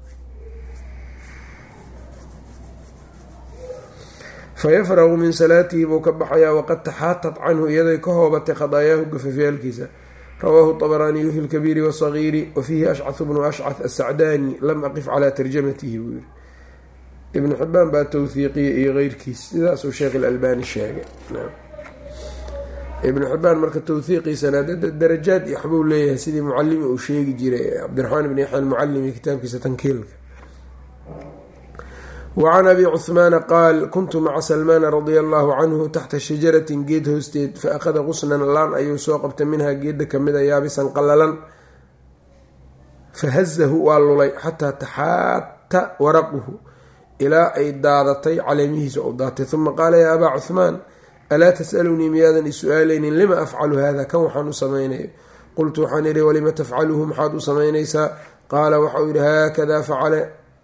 fayafraqu min salaatihi buu ka baxayaa waqad taxaatat canhu iyaday ka hoobatay khadaayaahu gafafyaalkiisa. rawaahu طabaraaniyu fi lkabiiri wasagiiri wafiihi ashcahu bnu ashcah asacdaani lam aqif calaa tarjamatihi buu yihi. ibnu xibaan baa tawhiiqiyay iyo keyrkiis sidaasuu sheekh ilalbani sheegay. ibnu xibaan marka tawhiiqiisana darajaad iyo waxbuu leeyahay sidii mucalimi uu sheegi jiray cabdiraxmaan ibn yaxya almucalimi kitaabkiisa tankiilka. wacan abi cuhmaana qaal kuntu maca salmaana radia allahu canhu taxta shajaratin geed hoosteed fa akhada qusnan laan ayuu soo qabtay minhaa geedda kamida yaabisan qalalan fahazahu waa lulay xataa taxaata waraquhu ilaa ay daadatay caleemihiisa u daatay. uma qaala yaa abaa cuhmaan alaa tas'alunii miyaadan is-su-aaleynin lima afcalu hada kan waxaan u samaynayo. qultu waxaan idhi walima tafcaluhu maxaad u samaynaysaa. qaala waxauu yidhi haakadaa facala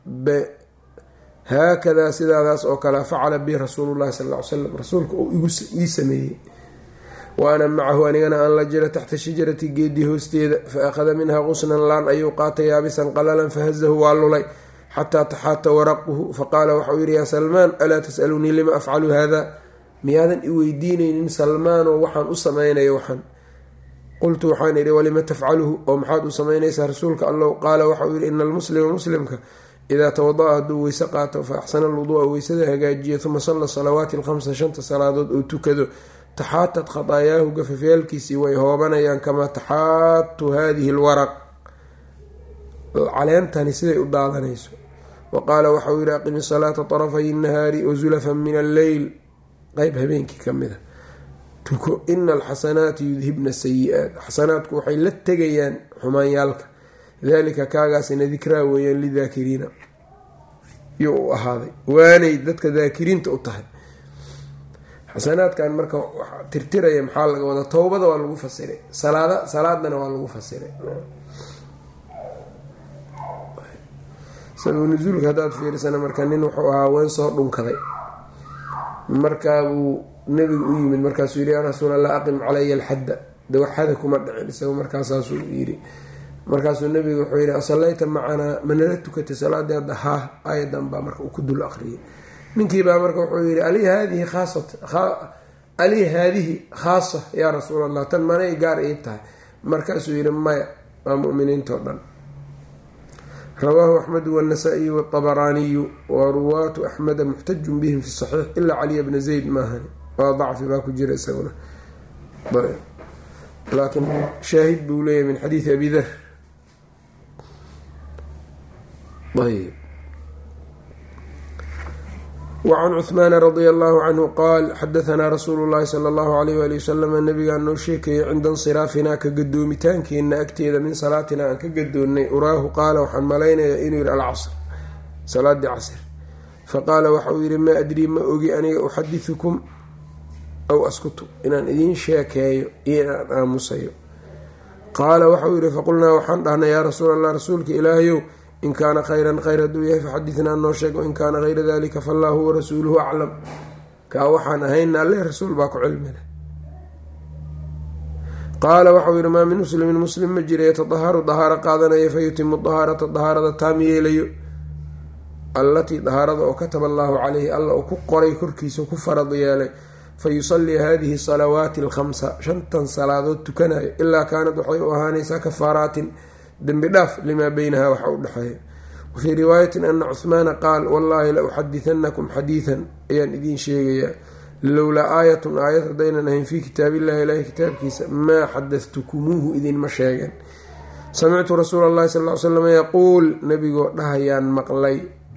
haakadaa sidaadaas oo kale facala bi rasuulu llahi sal ly slam rasuulka uu ii sameeyey wa ana macahu anigana aan la jira taxta shajarati geedii hoosteeda fa akhada minhaa qusnan laan ayuu qaatay yaabisan qalalan fahazahu waa lulay xataa taxaata waraquhu faqaala waxauu yidhi yaa salmaan alaa tas'alunii lima afcalu hada miyaadan i weydiinaynin salmaanoo waxaan u samaynayo waxaan. qultu waxaan idhi walima tafcaluhu oo maxaad u samaynaysaa rasuulka allow. qaala waxauu yidhi ina almuslima muslimka idaa tawada-a hadduu weyse qaato fa axsana alwuduu'a weysada hagaajiya uma salla salawaati alkhamsa shanta salaadood uu tukado taxaatat khadaayaahu gafafyaalkiisii way hoobanayaan kamaa taxaatu haadihi alwaraq caleentani siday u daadanayso. wa qaala waxauu yidhi aqimi salaata طarafay nahaari wazulafan min alleyl qeyb habeenkii ka mida tuko ina alxasanaati yudhibna sayi-aat xasanaadku waxay la tegayaan xumaanyaalka dalika kaagaasina dikraa weeyaan lidaakiriina yo u ahaaday waanay dadka daakiriinta u tahay. xasanaadkan marka tirtiraya maxaa laga wada towbada waa lagu fasiray, salaada salaadana waa lagu fasiray. sabab nuzuulka haddaad fiirisana marka nin wuxuu ahaa ween soo dhunkaday, markaabuu nebigu u yimid markaasuu yidhi yaa rasuul allah aqim calaya alxadda, de waxada kuma dhicin isaga markaasaasuu yidhi, markaasuu nebigu wuxuu yidhi asallayta macanaa manala tukatay salaadii hadda haa aayadan baa marka uu ku dul aqriyay. ninkiibaa marka wuxuu yidhi ali haadihi khaasat ali haadihi khaasa yaa rasuul allah, tan manay gaar ii tahay? markaasuu yidhi maya, waa mu'miniintao dhan. rawaahu axmedu wاnasaa'iyu wاطabaraaniyu wa ruwaatu axmeda muxtajun bihim fi saxiix ilaa caliya bna zayd maahan, waa dacfi baa ku jira isaguna, laakiin shaahid buu leeyahy min xadiidi abi dar. ayb wacan cuhmaana radia allahu canhu qaal xadahanaa rasuulu llahi sala allahu alayh waali wasalam, nabigaa noo sheekayay cinda insiraafinaa ka gadoomitaankeena agteeda min salaatina aan ka gadoonnay, uraahu qaala waxaan malaynayaa inuu yidhi alcasr, salaadii casr. faqaala waxa uu yidhi maa adrii ma ogi aniga uxadiثukum aw askutu, inaan idiin sheekeeyo iyo inaan aamusayo. qaala waxauu yidhi faqulnaa waxaan dhahnay yaa rasuul allah, rasuulka ilaahayow in kaana khayran khayr hadduu yahay faxadithnaa noo sheeg, wain kaana hayra dalika faallaahu warasuuluhu aclam, kaa waxaan ahayna alle rasuul baa ku cilmi leh. qaala waxau yidhi maa min muslimin muslim ma jira yatadaharu dahaaro qaadanaya fayutimu dahaarata dahaarada taam yeelayo, allatii dahaarada oo kataba allaahu caleyhi alla uu ku qoray korkiisa ku farad yeelay, fayusallii hadihi salawaati alkhamsa, shantan salaadood tukanayo, ilaa kaanad waxay u ahaanaysaa kafaaraatin dembi dhaaf limaa beynaha waxa u dhexeeya. wafii riwaayatin ana cuhmaana qaal wallaahi la uxadithanakum xadiidan ayaan idiin sheegayaa, lowlaa aayatun aayad haddaynan ahayn fii kitaabillahi ilaahi kitaabkiisa maa xadathtukumuuhu idinma sheegeen. samictu rasuula allahi sal ly slam yaquul, nabigoo dhahayaan maqlay,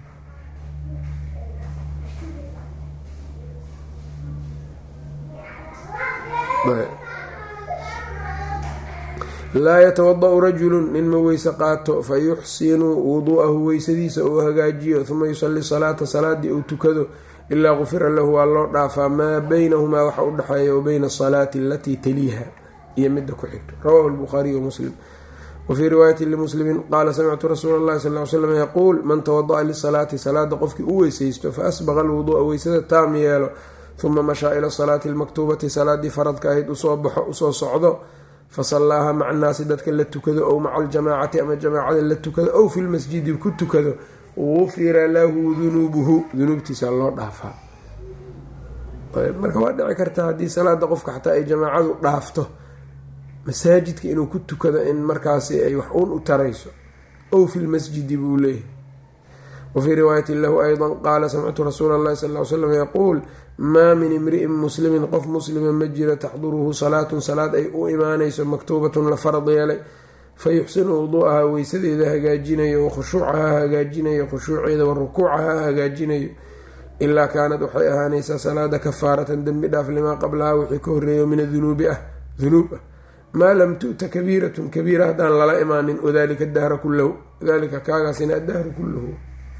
laa yatawada-u rajulun nin ma weyse qaato fa yuxsinu wuduu'ahu weysadiisa uu hagaajiyo, uma yusalli salaata salaadii uu tukado, ilaa gufira lahu waa loo dhaafaa maa beynahumaa waxa u dhexeeya wa beyna asalaati alatii taliiha iyo midda ku xigto. rawaahu lbukhaariyu wamuslim. wafii riwaayati limuslimin qaala samictu rasuula allahi sal ly slam yaquul man tawada'a lisalaati, salaada qofkii u weysaysto fa asbaqa alwuduu'a weysada taam yeelo, uma mashaa ila salaati almaktuubati, salaadii faradka ahayd usoo baxo usoo socdo, fasallaaha maca annaasi dadka la tukado, ow maca aljamaacati ama jamaacada la tukado, ow fi lmasjidi ku tukado, gufira lahu dunuubuhu, dunuubtiisa loo dhaafaa. marka waa dhici karta haddii salaada qofka xataa ay jamaacadu dhaafto masaajidka inuu ku tukado in markaasi ay wax uun u tarayso, ow fi lmasjidi buu leeyahay. wafii riwaayatin lahu ayda qaala samictu rasuula allahi sal ly slam yaquul maa min imri'in muslimin qof muslima ma jiro taxduruhu salaatun salaad ay u imaanayso maktuubatun la farad yeelay, fayuxsinu wuduu'ahaa weysadeeda hagaajinayo, wakhushuucahaa hagaajinayo, khushuuceeda warukuucahaa hagaajinayo, ilaa kaanad waxay ahaanaysaa salaada kafaaratan dembi dhaaf limaa qablahaa wixii ka horreeyo min adunuubi ah dunuub ah, maa lam tu'ta kabiiratun kabiira haddaan lala imaanin, wadalika dahra kullahu, dalika kaagaasina adahru kulluhu.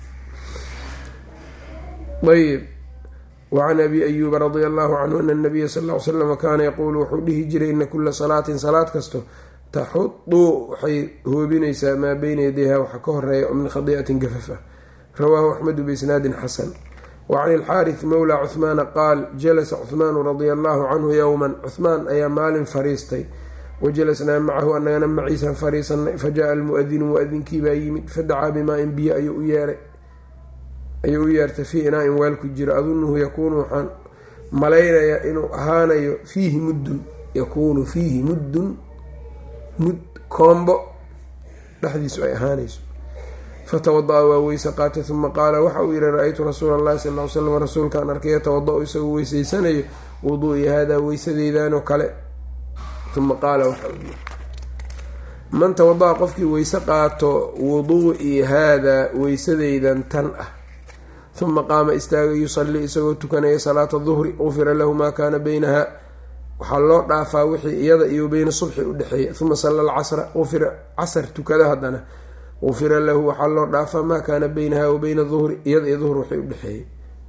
ayb wacan abi ayuuba radia allahu canhu ana nabiya sal ly slam kaana yaquulu wuxuu dhihi jiray ina kula salaatin salaad kasto taxudu waxay hoobinaysaa maa beyna yadayha waxa ka horeeya oo min khadii'atin gafaf ah. rawaahu axmedu biisnaadin xasan. wacan ilxaarith mowla cuhmaana qaal jalasa cuhmaanu radia allahu canhu yowman, cuhmaan ayaa maalin fariistay, wajalasnaa macahu annagana maciisaan fariisanay, fajaءa almu'adinu mu'adinkii baa yimid, fadacaa bimaa-in biyo ayuu u yeeray ayuu u yeertay fii inaa-in weel ku jiro, adunuhu yakuunu waxaan malaynayaa inuu ahaanayo fiihi muddun, yakuunu fiihi muddun mud koombo dhexdiisu ay ahaanayso. fatawada-a waa weyse qaatay, uma qaala waxa uu yihi ra-aytu rasuula allahi sal ly slam, rasuulkaan arkay yatawada-u isagoo weysaysanayo wuduu'i haadaa weysadeydaanoo kale. uma qaala waxa uu yihi man tawada-a qofkii weyse qaato wuduu'i haadaa weysadeydan tan ah, uma qaama istaaga yusallii isagoo tukanaya salaata duhri, gufira lahu maa kaana beynaha, waxaa loo dhaafaa wixii iyada iyo beyna subxi u dhexeeya. uma salla alcasra, gufira casr tukada haddana, gufira lahu waxaa loo dhaafaa maa kaana baynaha wa bayna duhri iyada iyo duhr waxay u dhexeeyey.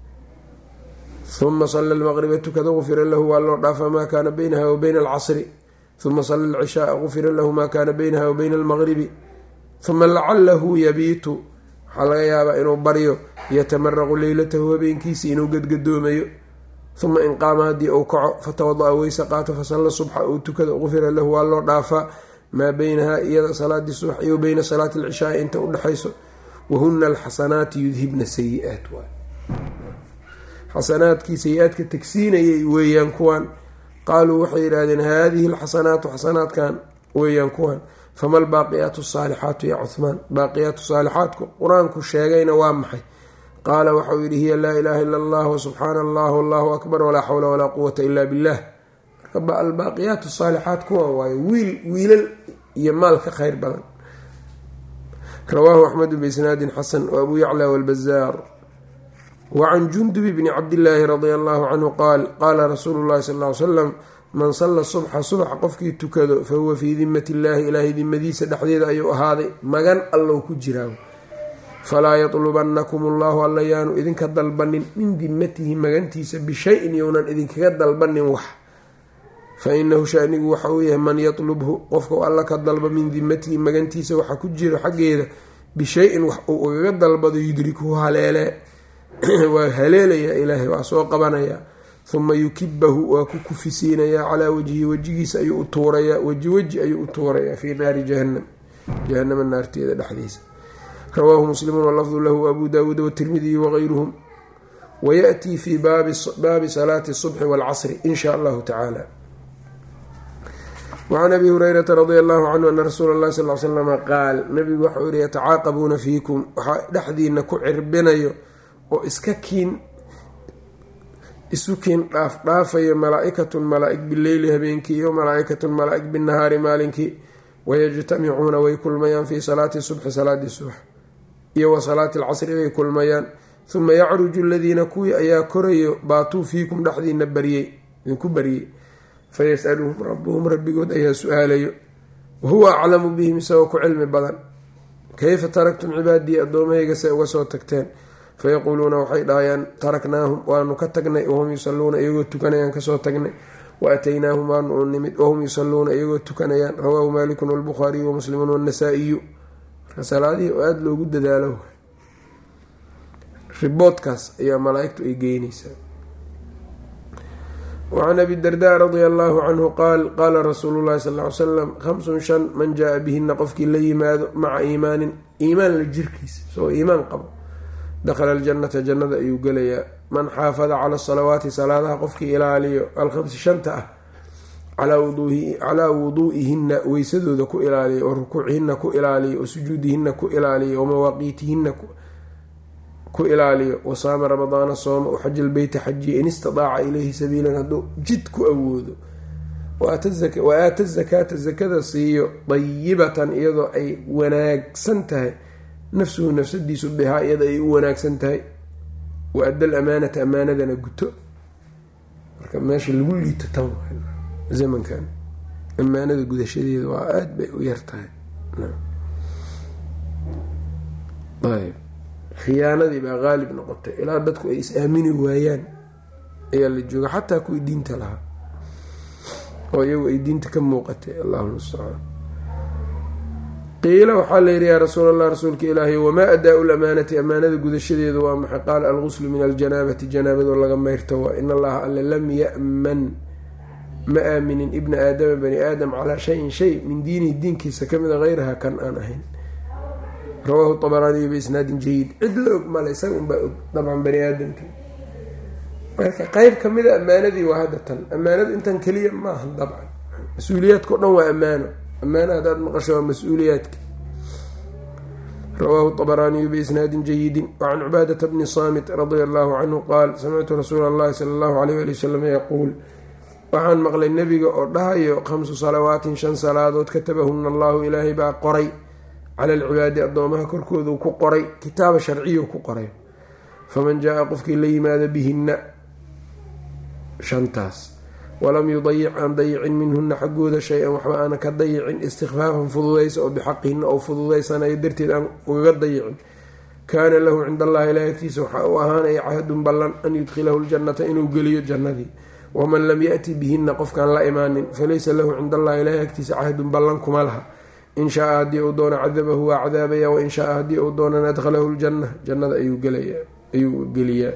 uma sala almaqriba tukada gufira lahu waa loo dhaafaa maa kaana baynaha wa bayna alcasri. uma sala alcishaaa gufira lahu maa kaana baynaha wa bayna almaqribi. uma lacalahu yabiitu waxaa laga yaabaa inuu baryo yatamaraqu leylatahu habeenkiisii inuu gadgadoomayo. uma in qaama haddii uu kaco fatawada-a weyse qaato fasalla subxa uu tukada gufira lahu waa loo dhaafaa maa baynahaa iyada salaadii subax iyo bayna salaati alcishaai inta udhexayso. wahuna alxasanaati yudhibna sayi-aat waay xasanaadkii sayi-aadka tagsiinayay weeyaan kuwan. qaaluu waxay yidhaahdeen haadihi alxasanaatu xasanaadkan weeyaan kuwan. fama albaaqiyaatu asaalixaatu ya cuhmaan baaqiyaatu saalixaatku qur-aanku sheegayna waa maxay? qaala waxau yidhi hiya laa ilaaha ila allah wasubxaana allah wallahu akbar walaa xawla walaa quwata ila billah. marka albaaqiyaatu saalixaat kuwan waayo wiil wiilal iyo maal ka khayr badan. rawaahu axmedu biisnaadin xasan wa abu yacla walbazaar. wacan jundubi bni cabdillaahi radia allahu canhu qaal qaala rasuulu llahi sal ly slam man salla subxa subaxa qofkii tukado fa huwa fii dimmati illaahi ilaahay dimadiisa dhexdeeda ayuu ahaaday magan allow ku jiraa. falaa yatlubannakum allahu alla yaanu idinka dalbanin min dimmatihi magantiisa bishayin younan idinkaga dalbanin wax. fa inahu shaanigu waxa uu yahay man yatlubhu qofka alla ka dalba min dimmatihi magantiisa waxa ku jiro xaggeeda bishayin wax uu ugaga dalbado yudrikuhu haleelee waa haleelayaa ilaahay waa soo qabanayaa. uma yukibahu waa ku kufisiinayaa calaa wajhi wejigiisa ayuu u tuurayaa weji weji ayuu u tuurayaa fii naari jahanam jahanama naarteeda dhexdiisa. rawaahu muslimuun walafdu lahu abu daawuud watirmidiy wagayruhum. wayaأtii fii baabi salaati subxi wاlcasri in shaa allahu tacaala. wacan abi hurayrata radia allahu canhu ana rasuula اllahi sal l slama qaal nabigu waxau yihi yatacaaqabuuna fiikum waxaa dhexdiina ku cirbinayo oo iska kiin isu kiin dhaaf dhaafayo malaa-ikatun malaa-ig bileyli habeenkii iyo malaa-ikatun malaa-ig binahaari maalinkii. wayajtamicuuna way kulmayaan fii salaati subxi salaadii subax iyo wa salaati alcasri bay kulmayaan. uma yacruju aladiina kuwii ayaa korayo baatuu fiikum dhexdiina baryey idinku baryey fayas'aluhum rabbuhum rabbigood ayaa su-aalayo wahuwa aclamu bihim isagoo ku cilmi badan. kayfa taraktum cibaadii addoomayga say uga soo tagteen? fayaquuluuna waxay dhahayaan taraknaahum waanu ka tagnay wahum yusalluuna iyagoo tukanayaan kasoo tagnay. wa ataynaahum waanu u nimid wahum yusalluuna iyagoo tukanayaan. rawaahu maalikun walbukhaariyu wamuslimun wannasaa'iyu. marka salaadihii oo aada loogu dadaalo riboodkaas ayaa malaa-igtu ay geynaysaa. wacan abi dardaa radia allahu canhu qaal qaala rasuulu llahi sal ly salam khamsun shan man jaa bihina qofkii la yimaado maca iimaanin iimaan la jirkiisa isagoo iimaan qabo dakhala aljannata jannada ayuu gelayaa. man xaafada cala asalawaati salaadaha qofkii ilaaliyo alkhamsi shanta ah calaa wuduu'ihina weysadooda ku ilaaliyo oo rukuucihina ku ilaaliyo oo sujuudihina ku ilaaliyo oo mawaaqiitihina ku ilaaliyo wasaama ramadaana sooma u xaja lbeyta xajiya in istidaaca ilayhi sabiilan hadduu jid ku awoodo. wa aata zakaata zakada siiyo dayibatan iyadoo ay wanaagsan tahay nafsuhu nafsadiisu bihaa iyada ay u wanaagsan tahay. wa adda alamaanata amaanadana guto. marka meesha lagu liito tan zamankan amaanada gudashadeeda waa aada bay u yartahay. ayb khiyaanadii baa qaalib noqotay ilaa dadku ay is-aamini waayaan ayaa la jooga xataa kuwii diinta lahaa oo iyagu ay diinta ka muuqatay. allahu mustacaan. qiila waxaa la yidhi yaa rasuul allah rasuulka ilaahay wamaa adaa-u lamaanati amaanada gudashadeedu waa maxay? qaala alguslu min aljanaabati janaabadoo laga mayrto waa in allaha alle lam ya-man ma aaminin ibna aadama bani aadam calaa shayin shay min diinihi diinkiisa kamida hayraha kan aan ahayn. rawaahu طabaraaniyu biisnaadin jayid. cid la og male isaga unbaa og dabcan bani aadamkii. marka qeyb kamida ammaanadii waa hadda tan. ammaanadu intan keliya maaha dabcan mas-uuliyaadka o dhan waa ammaano. ammaana haddaad maqasho waa mas-uuliyaadka. rawaahu طabaraaniyu biisnaadin jayidin. wacan cubaadata bni saamit radia allahu canhu qaal samictu rasuula allahi sala allahu alayh ali wasalam yaquul waxaan maqlay nebiga oo dhahayo khamsu salawaatin shan salaadood katabahuna allahu ilaahay baa qoray cala alcibaadi addoomaha korkoodu ku qoray kitaaba sharciyu ku qoray. faman jaa-a qofkii la yimaado bihinna shantaas walam yudayic aan dayicin minhuna xaggooda shay-an waxba aana ka dayicin istikfaafan fududaysa oo bixaqihina oo fududaysanayo darteed aan ugaga dayicin kaana lahu cinda allahi ilaahi agtiisa waxaa u ahaanaya cahdun ballan an yudkhilahu ljannata inuu geliyo jannadii waman lam yati bihina qofkaan la imaanin falaysa lahu cinda allahi ilaahi agtiisa cahdun ballan kuma laha in shaaa haddii uu doono cadabahu waa cadaabaya wain shaaa haddii uu doonana adkhalahu ljanna jannada ayuu geliyaa.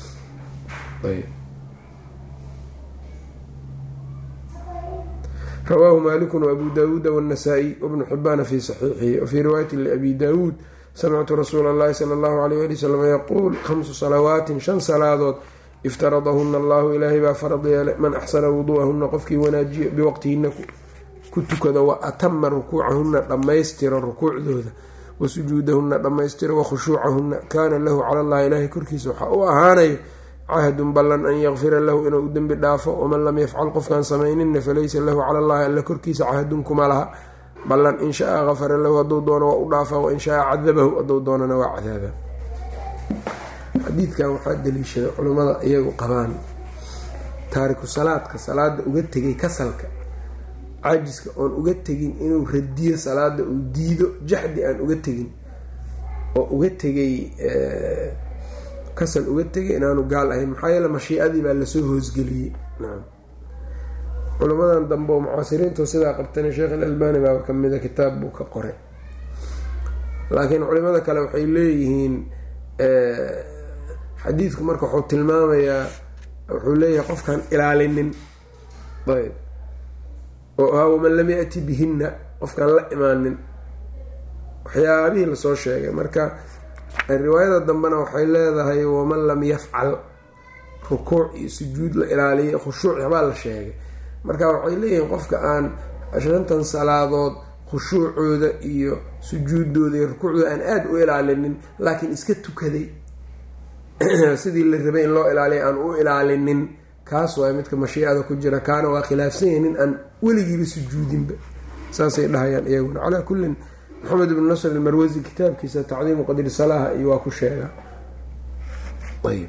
rawaahu maaliku waabuu daawuuda wاnnasaa-iy wabnu xibaana fi saxiixihi wafii riwaayati liabi daawuud samictu rasuula اllahi sala allahu alayh ali wasalam yaquul khamsu salawaatin shan salaadood iftaradahuna allahu ilaahay baa farad yeelay man axsana wuduu'ahuna qofkii wanaajiyo biwaqtihina ku tukada wa atama rukuucahuna dhammaystiro rukuucdooda wa sujuudahuna dhammaystiro wa khushuucahuna kaana lahu cala allahi ilaahay korkiisa waxaa u ahaanayo cahdun ballan an yakfira lahu inuu u dembi dhaafo waman lam yafcal qofkaan samayninna falaysa lahu cala allahi alla korkiisa cahdun kuma laha ballan in shaa gafara lahu hadduu doono waa u dhaafaa wain shaa cadabahu hadduu doonana waa cadaaba. xadiidkan waxaa daliishada culimmada iyagu qabaan taariku salaadka salaada uga tegay kasalka caajiska oon uga tegin inuu radiyo salaada uu diido jaxdi aan uga tegin oo uga tegay kasal uga tegay inaanu gaal ahayn maxaa yeele mashiicadii baa lasoo hoosgeliyey. nacam culamadan dambe oo mucaasiriintu sidaa qabtana sheekh alalbani baaba kamida kitaab buu ka qoray, laakiin culimada kale waxay leeyihiin xadiidku marka wuxuu tilmaamayaa wuxuu leeyahay qofkaan ilaalinin ayb oo ahaa waman lam yati bihina qofkaan la imaanin waxyaabihii lasoo sheegay. marka riwaayada dambena waxay leedahay waman lam yafcal rukuuc iyo sujuud la ilaaliya khushuuc habaa la sheegay. marka waxay leeyihiin qofka aan shantan salaadood khushuucooda iyo sujuudooda iyo rukuucdooda aan aada u ilaalinin laakiin iska tukaday sidii la rabay in loo ilaaliya aan u ilaalinin kaas waay midka mashiicada ku jira, kaana waa khilaafsanya nin aan weligiiba sujuudinba saasay dhahayaan iyaguna. calaa kullin maxamed ibn nasr almarwasi kitaabkiisa tacdiimu qadri salaha iyo waa ku sheega. ayb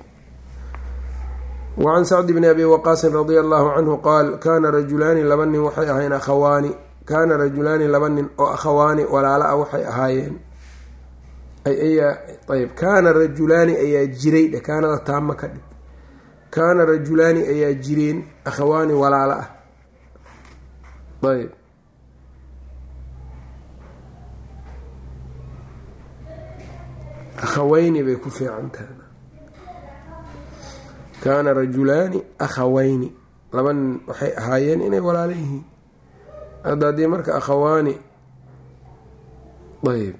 wacan sacd bni abi waqaasin radia allahu canhu qaal kaana rajulaani laba nin waxay ahaayeen akhawaani kaana rajulaani laba nin oo akhawaani walaala ah waxay ahaayeen ayb kaana rajulaani ayaa jiray dhe kaanada taama ka dhig kaana rajulaani ayaa jireen akhawaani walaala ah. ayb akhaweyni bay ku fiican tahay. kaana rajulaani akhaweyni laba nin waxay ahaayeen inay walaalo yihiin. hadda haddii marka akhawaani ayb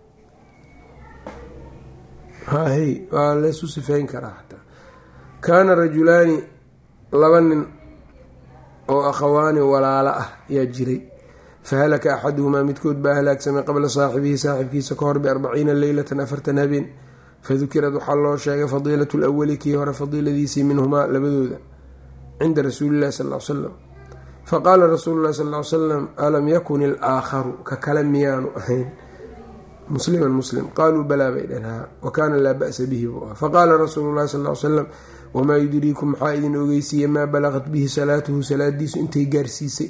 hahy waa laysu sifeyn karaa xataa. kaana rajulaani laba nin oo akhawaani walaalo ah ayaa jiray fahalaka axaduhumaa midkood baa halaagsamay qabla saaxibihi saaxibkiisa ka hor biarbaciina leylatan afartan habeen fadukirad waxaa loo sheegay fadiilatu lawali kii hore fadiiladiisii minhumaa labadooda cinda rasuulillahi sal l slam faqaala rasuulu llahi sal l salam alam yakun ilaakharu ka kale miyaanu ahayn musliman muslim qaaluu balaa bay dhanhaa wakaana laa ba'sa bihi buu ah faqaala rasuulu llahi sal l salam wamaa yudriikum maxaa idin ogeysiiya maa balaqat bihi salaatuhu salaadiisu intay gaarsiisay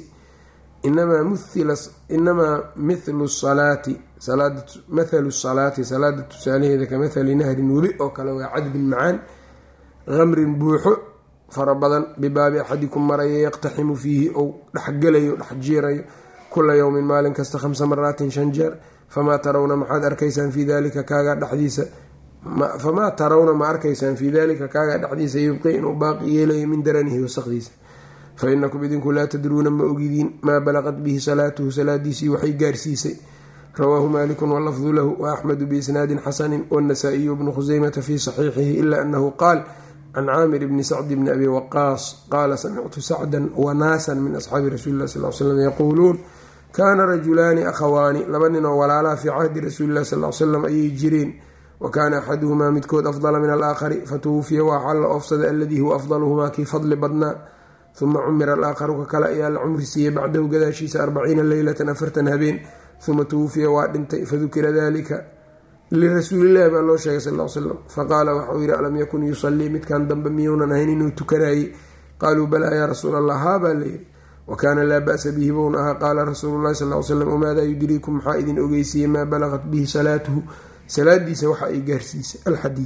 inamaa mithlu salaati mathalu salaati salaada tusaalaheeda ka mathali nahrin weli oo kale waa cadbin macaan kamrin buuxo fara badan bibaabi axadikum maraya yaqtaximu fiihi ou dhexgelayo dhex jiirayo kula yowmin maalin kasta khamsa maraatin shan jeer famaa tarawna maxaad arkaysaan fii dalika kaagaa dhexdiisa famaa tarawna ma arkaysaan fii dalika kaagaa dhexdiisa yubqi inuu baaqi yeelayo min daranihi wasaqdiisa fa inakum idinku laa tadruuna ma ogidiin maa balaqat bihi salaatuhu salaadiisii waxay gaarsiisay. rawaahu maalikun walafdu lahu waaxmedu biisnaadin xasanin wannasaa'iyu bnu khuseymata fii saxiixihi ila anahu qaal can caamir bni sacdi bni abi waqaas qaala samictu sacdan wanaasan min asxaabi rasuuli lah sal l slam yaquuluun kaana rajulaani akhawaani laba nin oo walaalaha fii cahdi rasuuli lah sal l slam ayay jireen wa kaana axaduhumaa midkood afdala min alaakhari fatuwufiya waxaa la oofsaday aladii huwa afdaluhumaa kii fadli badnaa uma cumira alaakharu ka kale ayaa la cumri siiyey bacdahu gadaashiisa arbaciina leylatan afartan habeen uma tuwufiya waa dhintay fadukira dalika lirasuulillahi baa loo sheegay sal l slam faqaala waxau yihi alam yakun yusalii midkan dambe miyuunan ahayn inuu tukanayey qaaluu balaa yaa rasuula allah haabaa layidhi wakaana laa ba'sa bihi bown ahaa qaala rasuulu llahi sal ly slam wamaadaa yudriikum maxaa idin ogeysiiyey maa balagat bihi salaatuhu salaadiisa waxa ay gaarsiisay alxadiid.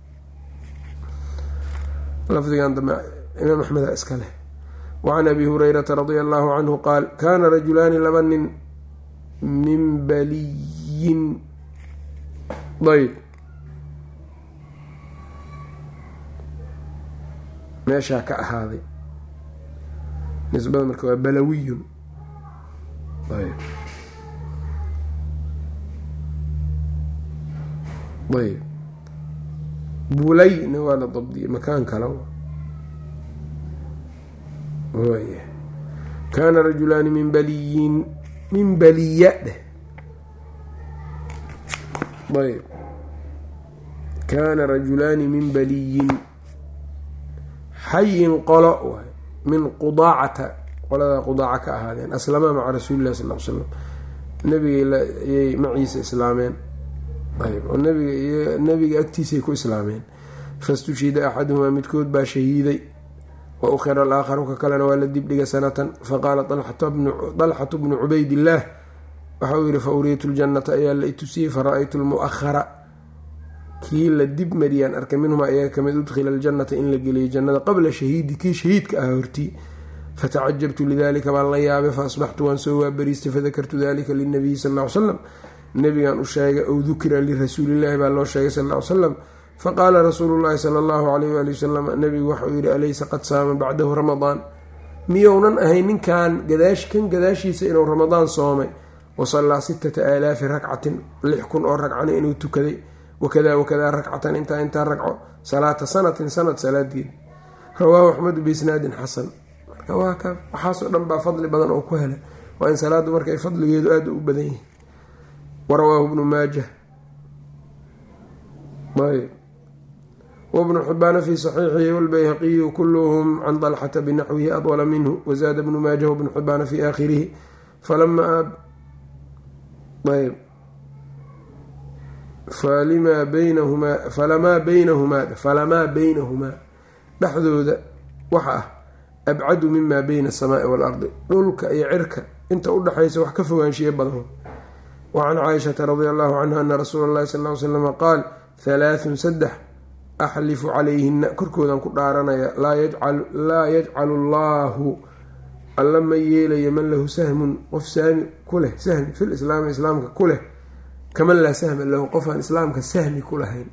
lafdigan dambe imaam axmeda iska leh. wacan abi hurayrata radia allahu canhu qaal kaana rajulaani laba nin min baliyin ayb meeshaa ka ahaaday nisbada marka waa balawiyun ayb ayb bulayna waa la dabdiyay makaan kale waay kaana rajulaani min baliyin min baliya dheh ayb kaana rajulaani min baliyin xayin qolo waay min qudaacata qoladaa qudaaca ka ahaadeen aslamaa maca rasuuli llahi sal l slam nabigayay maciisa islaameen ayb oo nabiga iyo nabiga agtiisay ku islaameen fastushhida axaduhumaa midkood baa shahiiday wa ukhira alaakharu ka kalena waa la dibdhiga sanatan faqaala dalxatu bnu cubaydillaah waxa uu yihi fa uriytu ljannata ayaa la itusiyey fara-aytu lmu'ahara kii la dib mariyaan arkay minhumaa ayaa kamid udkhila aljannata in la geliyay jannada qabla shahiidi kii shahiidka ah hortii fatacajabtu lidalika baan la yaabay faasbaxtu waan soo waabariistay fadakartu dalika linabiyi sal ll ly slam nabigan u sheegay ow dukira lirasuulillahi baa loo sheegay sal ll ly slam faqaala rasuulu llahi sala allahu alayh waali wasalam nabigu waxauu yihi alaysa qad saama bacdahu ramadaan miyounan ahay ninkan gadaash kan gadaashiisa inuu ramadaan soomay wasallaa sittata aalaafi rakcatin lix kun oo ragcana inuu tukaday wakadaa wakadaa rakcatan intaa intaa ragco salaata sanatin sanad salaadeed rawaahu axmedu biisnaadin xasan marka waa ka waxaasoo dhan baa fadli badan oo ku helay waa in salaadu marka ay fadligeedu aada u badan yihin warawaahu bnu maajah ayb wbnu xibaana fi saxiixihi walbayhaqiyu kulluhum can dalxata binaxwihi adwala minhu wazaada bnu maajah wbnu xibaana fi aakhirihi falamaa ayb falimaa baynahumaa falamaa baynahumaa falamaa baynahumaa dhexdooda waxa ah abcadu mima bayna asamaai waalardi dhulka iyo cirka inta udhexaysa wax ka fogaanshiye badan. wacan caaishata radia allahu canha ana rasuula llahi sal ly slama qaal halaathun saddex axlifu calayhina korkoodan ku dhaaranaya laa yajcalu allaahu alla ma yeelayo man lahu sahmun qof saami ku leh sahmi fil islaami islaamka ku leh kaman laa sahma lahu qofaan islaamka sahmi ku lahayn.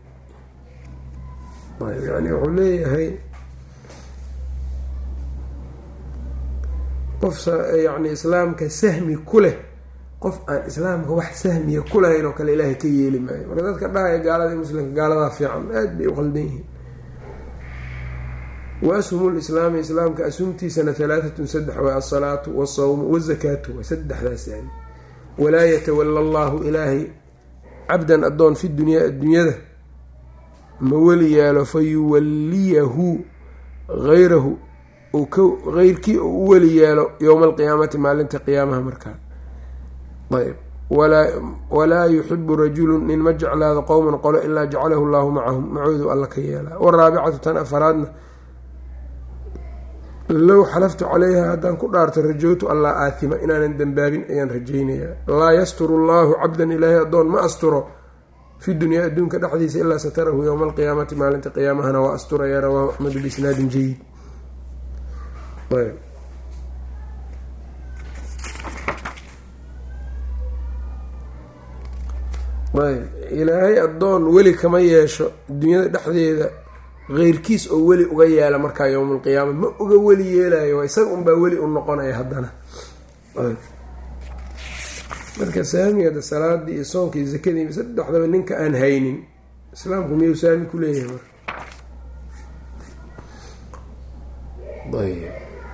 yani wuxuu leeyahay qof yani islaamka sahmi ku leh qof aan islaamka wax sahmiya ku lahayn oo kale ilaahay ka yeeli maayo. marka dadka dhahaya gaalada muslimka gaaladaa fiican aada bay u qaldan yihiin. wa ashum lislaami islaamka asumtiisana halaatatun saddex waa asalaatu wasawmu wazakaatu waa saddexdaas yani walaa yatawala allaahu ilaahay cabdan addoon fi dunyaa addunyada ma weli yaalo fa yuwalliyahu hayrahu heyrkii uu u weli yeelo yowma alqiyaamati maalinta qiyaamaha markaa ayb walaa yuxibu rajulun nin ma jeclaado qowman qolo ilaa jacalahu llaahu macahum macoodu alla ka yeelaa. waraabicatu tan afaraadna low xalaftu calayha haddaan ku dhaarto rajowtu allaa aatima inaanan dembaabin ayaan rajaynayaa. laa yasturu llaahu cabdan ilaahay addoon ma asturo fi dunyaa adduunka dhexdiisa ilaa satarahu yowma alqiyaamati maalinta qiyaamahana waa asturaya. rawaahu axmedu biisnaadin jayid. ayb ayb ilaahay addoon weli kama yeesho dunyada dhexdeeda keyrkiis oo weli uga yeela markaa yowmalqiyaama ma uga weli yeelayo isaga unbaa weli u noqonaya haddana. marka saamiyada salaadii iyo soonka iyo zakadii saddexdaba ninka aan haynin islaamku miyuu saami ku leeyahay marka ayb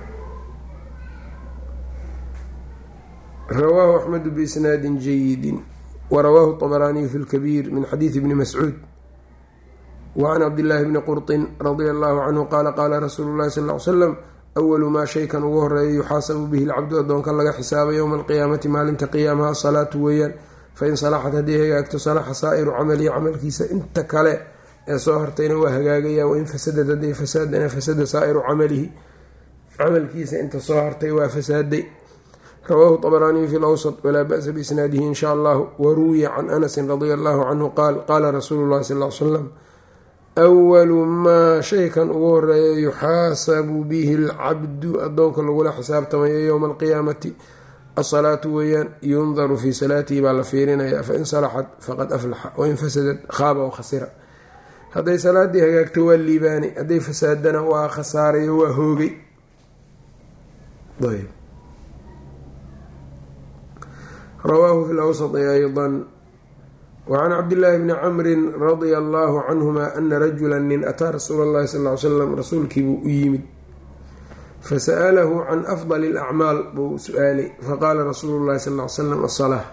rawaahu axmedu biisnaadin jayidin warawaahu طabaraaniyu fi lkabiir min xadiidi bni mascuud wacan cabdillaahi bni qurطin radia allahu canhu qaala qaala rasuulu llahi sal ly slam awalu maa shaykan ugu horeeya yuxaasabu bihi lcabdu addoonka laga xisaabay yowma alqiyaamati maalinta qiyaamaha asalaatu weeyaan fain salaxat haddii hagaagto salaxa saa'iru camalihi camalkiisa inta kale ee soo hartayna waa hagaagaya wain fasadad hadday fasaadana fasada saa'iru camalihi camalkiisa inta soo hartay waa fasaaday. rawaahu طبراني في الأوسط ولا بأس بإسناده إن شاء الله. وروي عن أنس رضي الله عنه قال قال رسول الله صلى الله عليه وسلم أول ما shaykan ugu horeeya yuxaasabu bihi اlcabdu adoonka lagula xisaabtamaya yowma alqiyaamati asalaatu weeyaan. yundaru fii salaatihi baa la fiirinaya fain salaxat faqad aflaxa wain fasadad khaaba o khasira. hadday salaadii hagaagto waa liibaani, hadday fasaadana waa khasaarayo waa hoogay. ayb rawaahu fi lawsati ayضa. wacan cabdillaahi bni camrin radia allaahu canhuma ana rajula nin ataa rasuula اllahi sal ly slam rasuulkiibuu u yimid fasa'alahu can afdali اlacmaal buu su-aalay faqaala rasuulu llahi sal ly slam asalaa.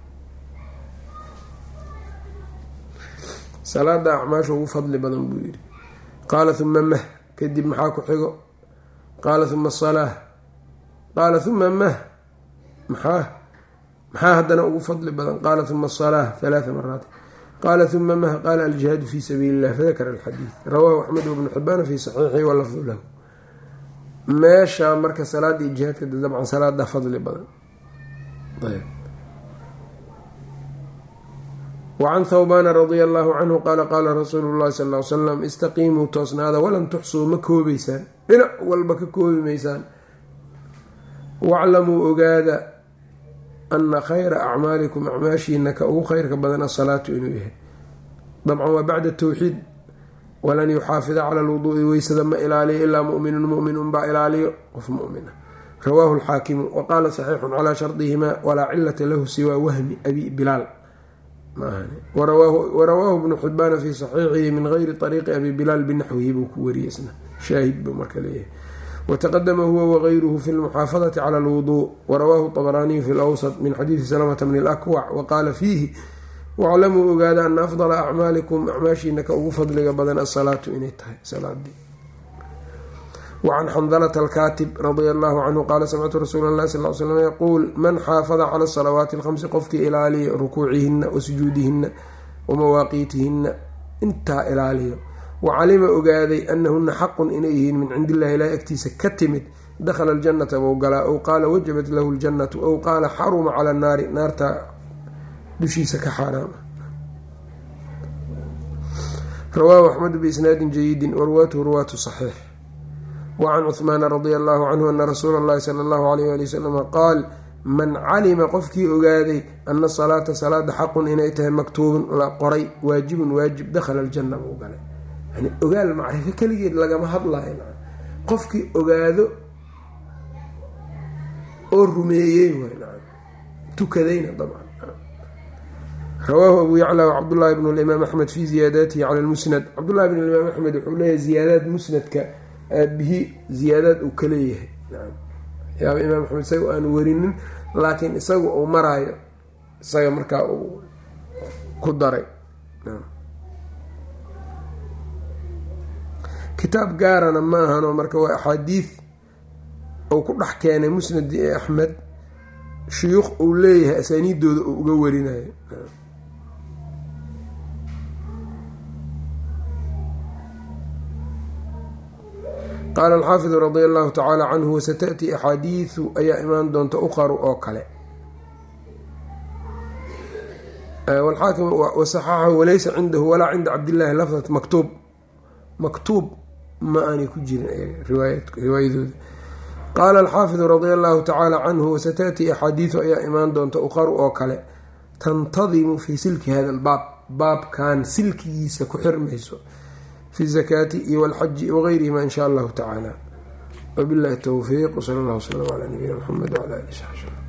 salaada acmaasha ugu fadli badan buu yidhi. qaala huma mah, kadib maxaa ku xigo? qaala huma asalaa. qaala huma mah, maxaa maxaa haddana ugu fadli badan? qaala huma asalaa halaaa maraat. qaala huma mah, qaala aljihaadu fi sabiili illah fadakara alxadiid. rawaahu axmed wbnu xibaana fi saxiixi walafdu lahu. meesha marka salaada iyo jihaadka dabcan salaada fadli badan. wacan thawbaana radia allaahu canhu qaala qaala rasuulu llahi sal ly slam istaqiimuu toosnaada walan tuxsuu ma koobaysaan, dhinac walba ka koobi maysaan. waclamuu ogaada ana khayra acmaalikum acmaashiina ka ugu khayrka badan asalaatu inuu yahay. dabcan waa bacda tawxiid. walan yuxaafida cala lwuduui weysada ma ilaaliyo ilaa muminun muminun baa ilaaliyo qof mumina. rawaahu alxaakimu waqaala saxiixun calaa shardihimaa walaa cilata lahu siwaa wahmi abi bilaal. warawaahu bnu xibaana fi saxiixihi min gayri ariiqi abi bilaal binaxwihi buu ku wariyey isna shaahid buu marka leeyahay. wataqadama huwa wagayruhu fi lmuxaafadati cala alwuduu. warawaahu طabaraaniyu fi lawsat min xadiidi salamata bni lakwac waqaala fiihi waclamuu ogaada ana afdala acmaalikum acmaashiina ka ugu fadliga badan asalaatu inay tahay salaadii. wacan xandalata alkaatib radia allaahu canhu qaala samictu rasuula llahi sal l slam yaquul man xaafada cala asalawaati alkhamsi qofkii ilaaliya rukuucihina wa sujuudihina wa mawaaqiitihina intaa ilaaliyo wacalima ogaaday anahuna xaqun inay yihiin min cindi illahi ilaahi agtiisa ka timid dakhala aljannata bou galaa ow qaala wajabat lahu ljannatu ow qaala xaruma cala annaari naarta dushiisa ka xaaraama. rawaahu axmedu biisnaadin jayidin waruwaatuhu ruwaatu saxiix. wacan cuhmaana radia allaahu canhu ana rasuula allahi sala allahu alayh ali wasalam qaal man calima qofkii ogaaday ana salaata salaada xaqun inay tahay maktuubun la qoray waajibun waajib dakhala aljanna buu galay. yani ogaal macrifo keligeed lagama hadlayo. qofkii ogaado oo rumeeyey tukadayna dabcan. rawaahu abu yacla wcabdullaahi bnu limaam axmed fi ziyaadaatihi cala lmusnad. cabdullahi bn imaam axmed wuxuu leeyahay ziyaadaad musnadka aabihi ziyaadaad uu ka leeyahay. yaaba imaam axmed isaga aanu warinin laakiin isaga uu maraayo isaga markaa uu ku daray. kitaab gaarana ma ahano marka waa axaadiid uu ku dhex keenay musnadi ee axmed shuyuukh uu leeyahay asaaniidooda uu uga warinayo. qaala alxaafidu radia allahu tacaala canhu wasataأtii axaadiidu ayaa imaan doonta uqaru oo kale. walxaakim wasaxaxahu walaysa cindahu walaa cinda cabdillaahi lafdat maktuub. maktuub ma aanay ku jirin riwaayadooda. qaala alxaafidu radia allahu tacaala canhu wasataأtii axaadiidu ayaa imaan doonta uqaru oo kale tantadimu fii silki hada albaab baabkan silkigiisa ku xirmayso fi zakaati iyo walxaji wagayrihima in shaa allahu tacaala. wabillahi towfiiq wsala allah wslam calaa nabiyina mxamed wcala ali saxbi.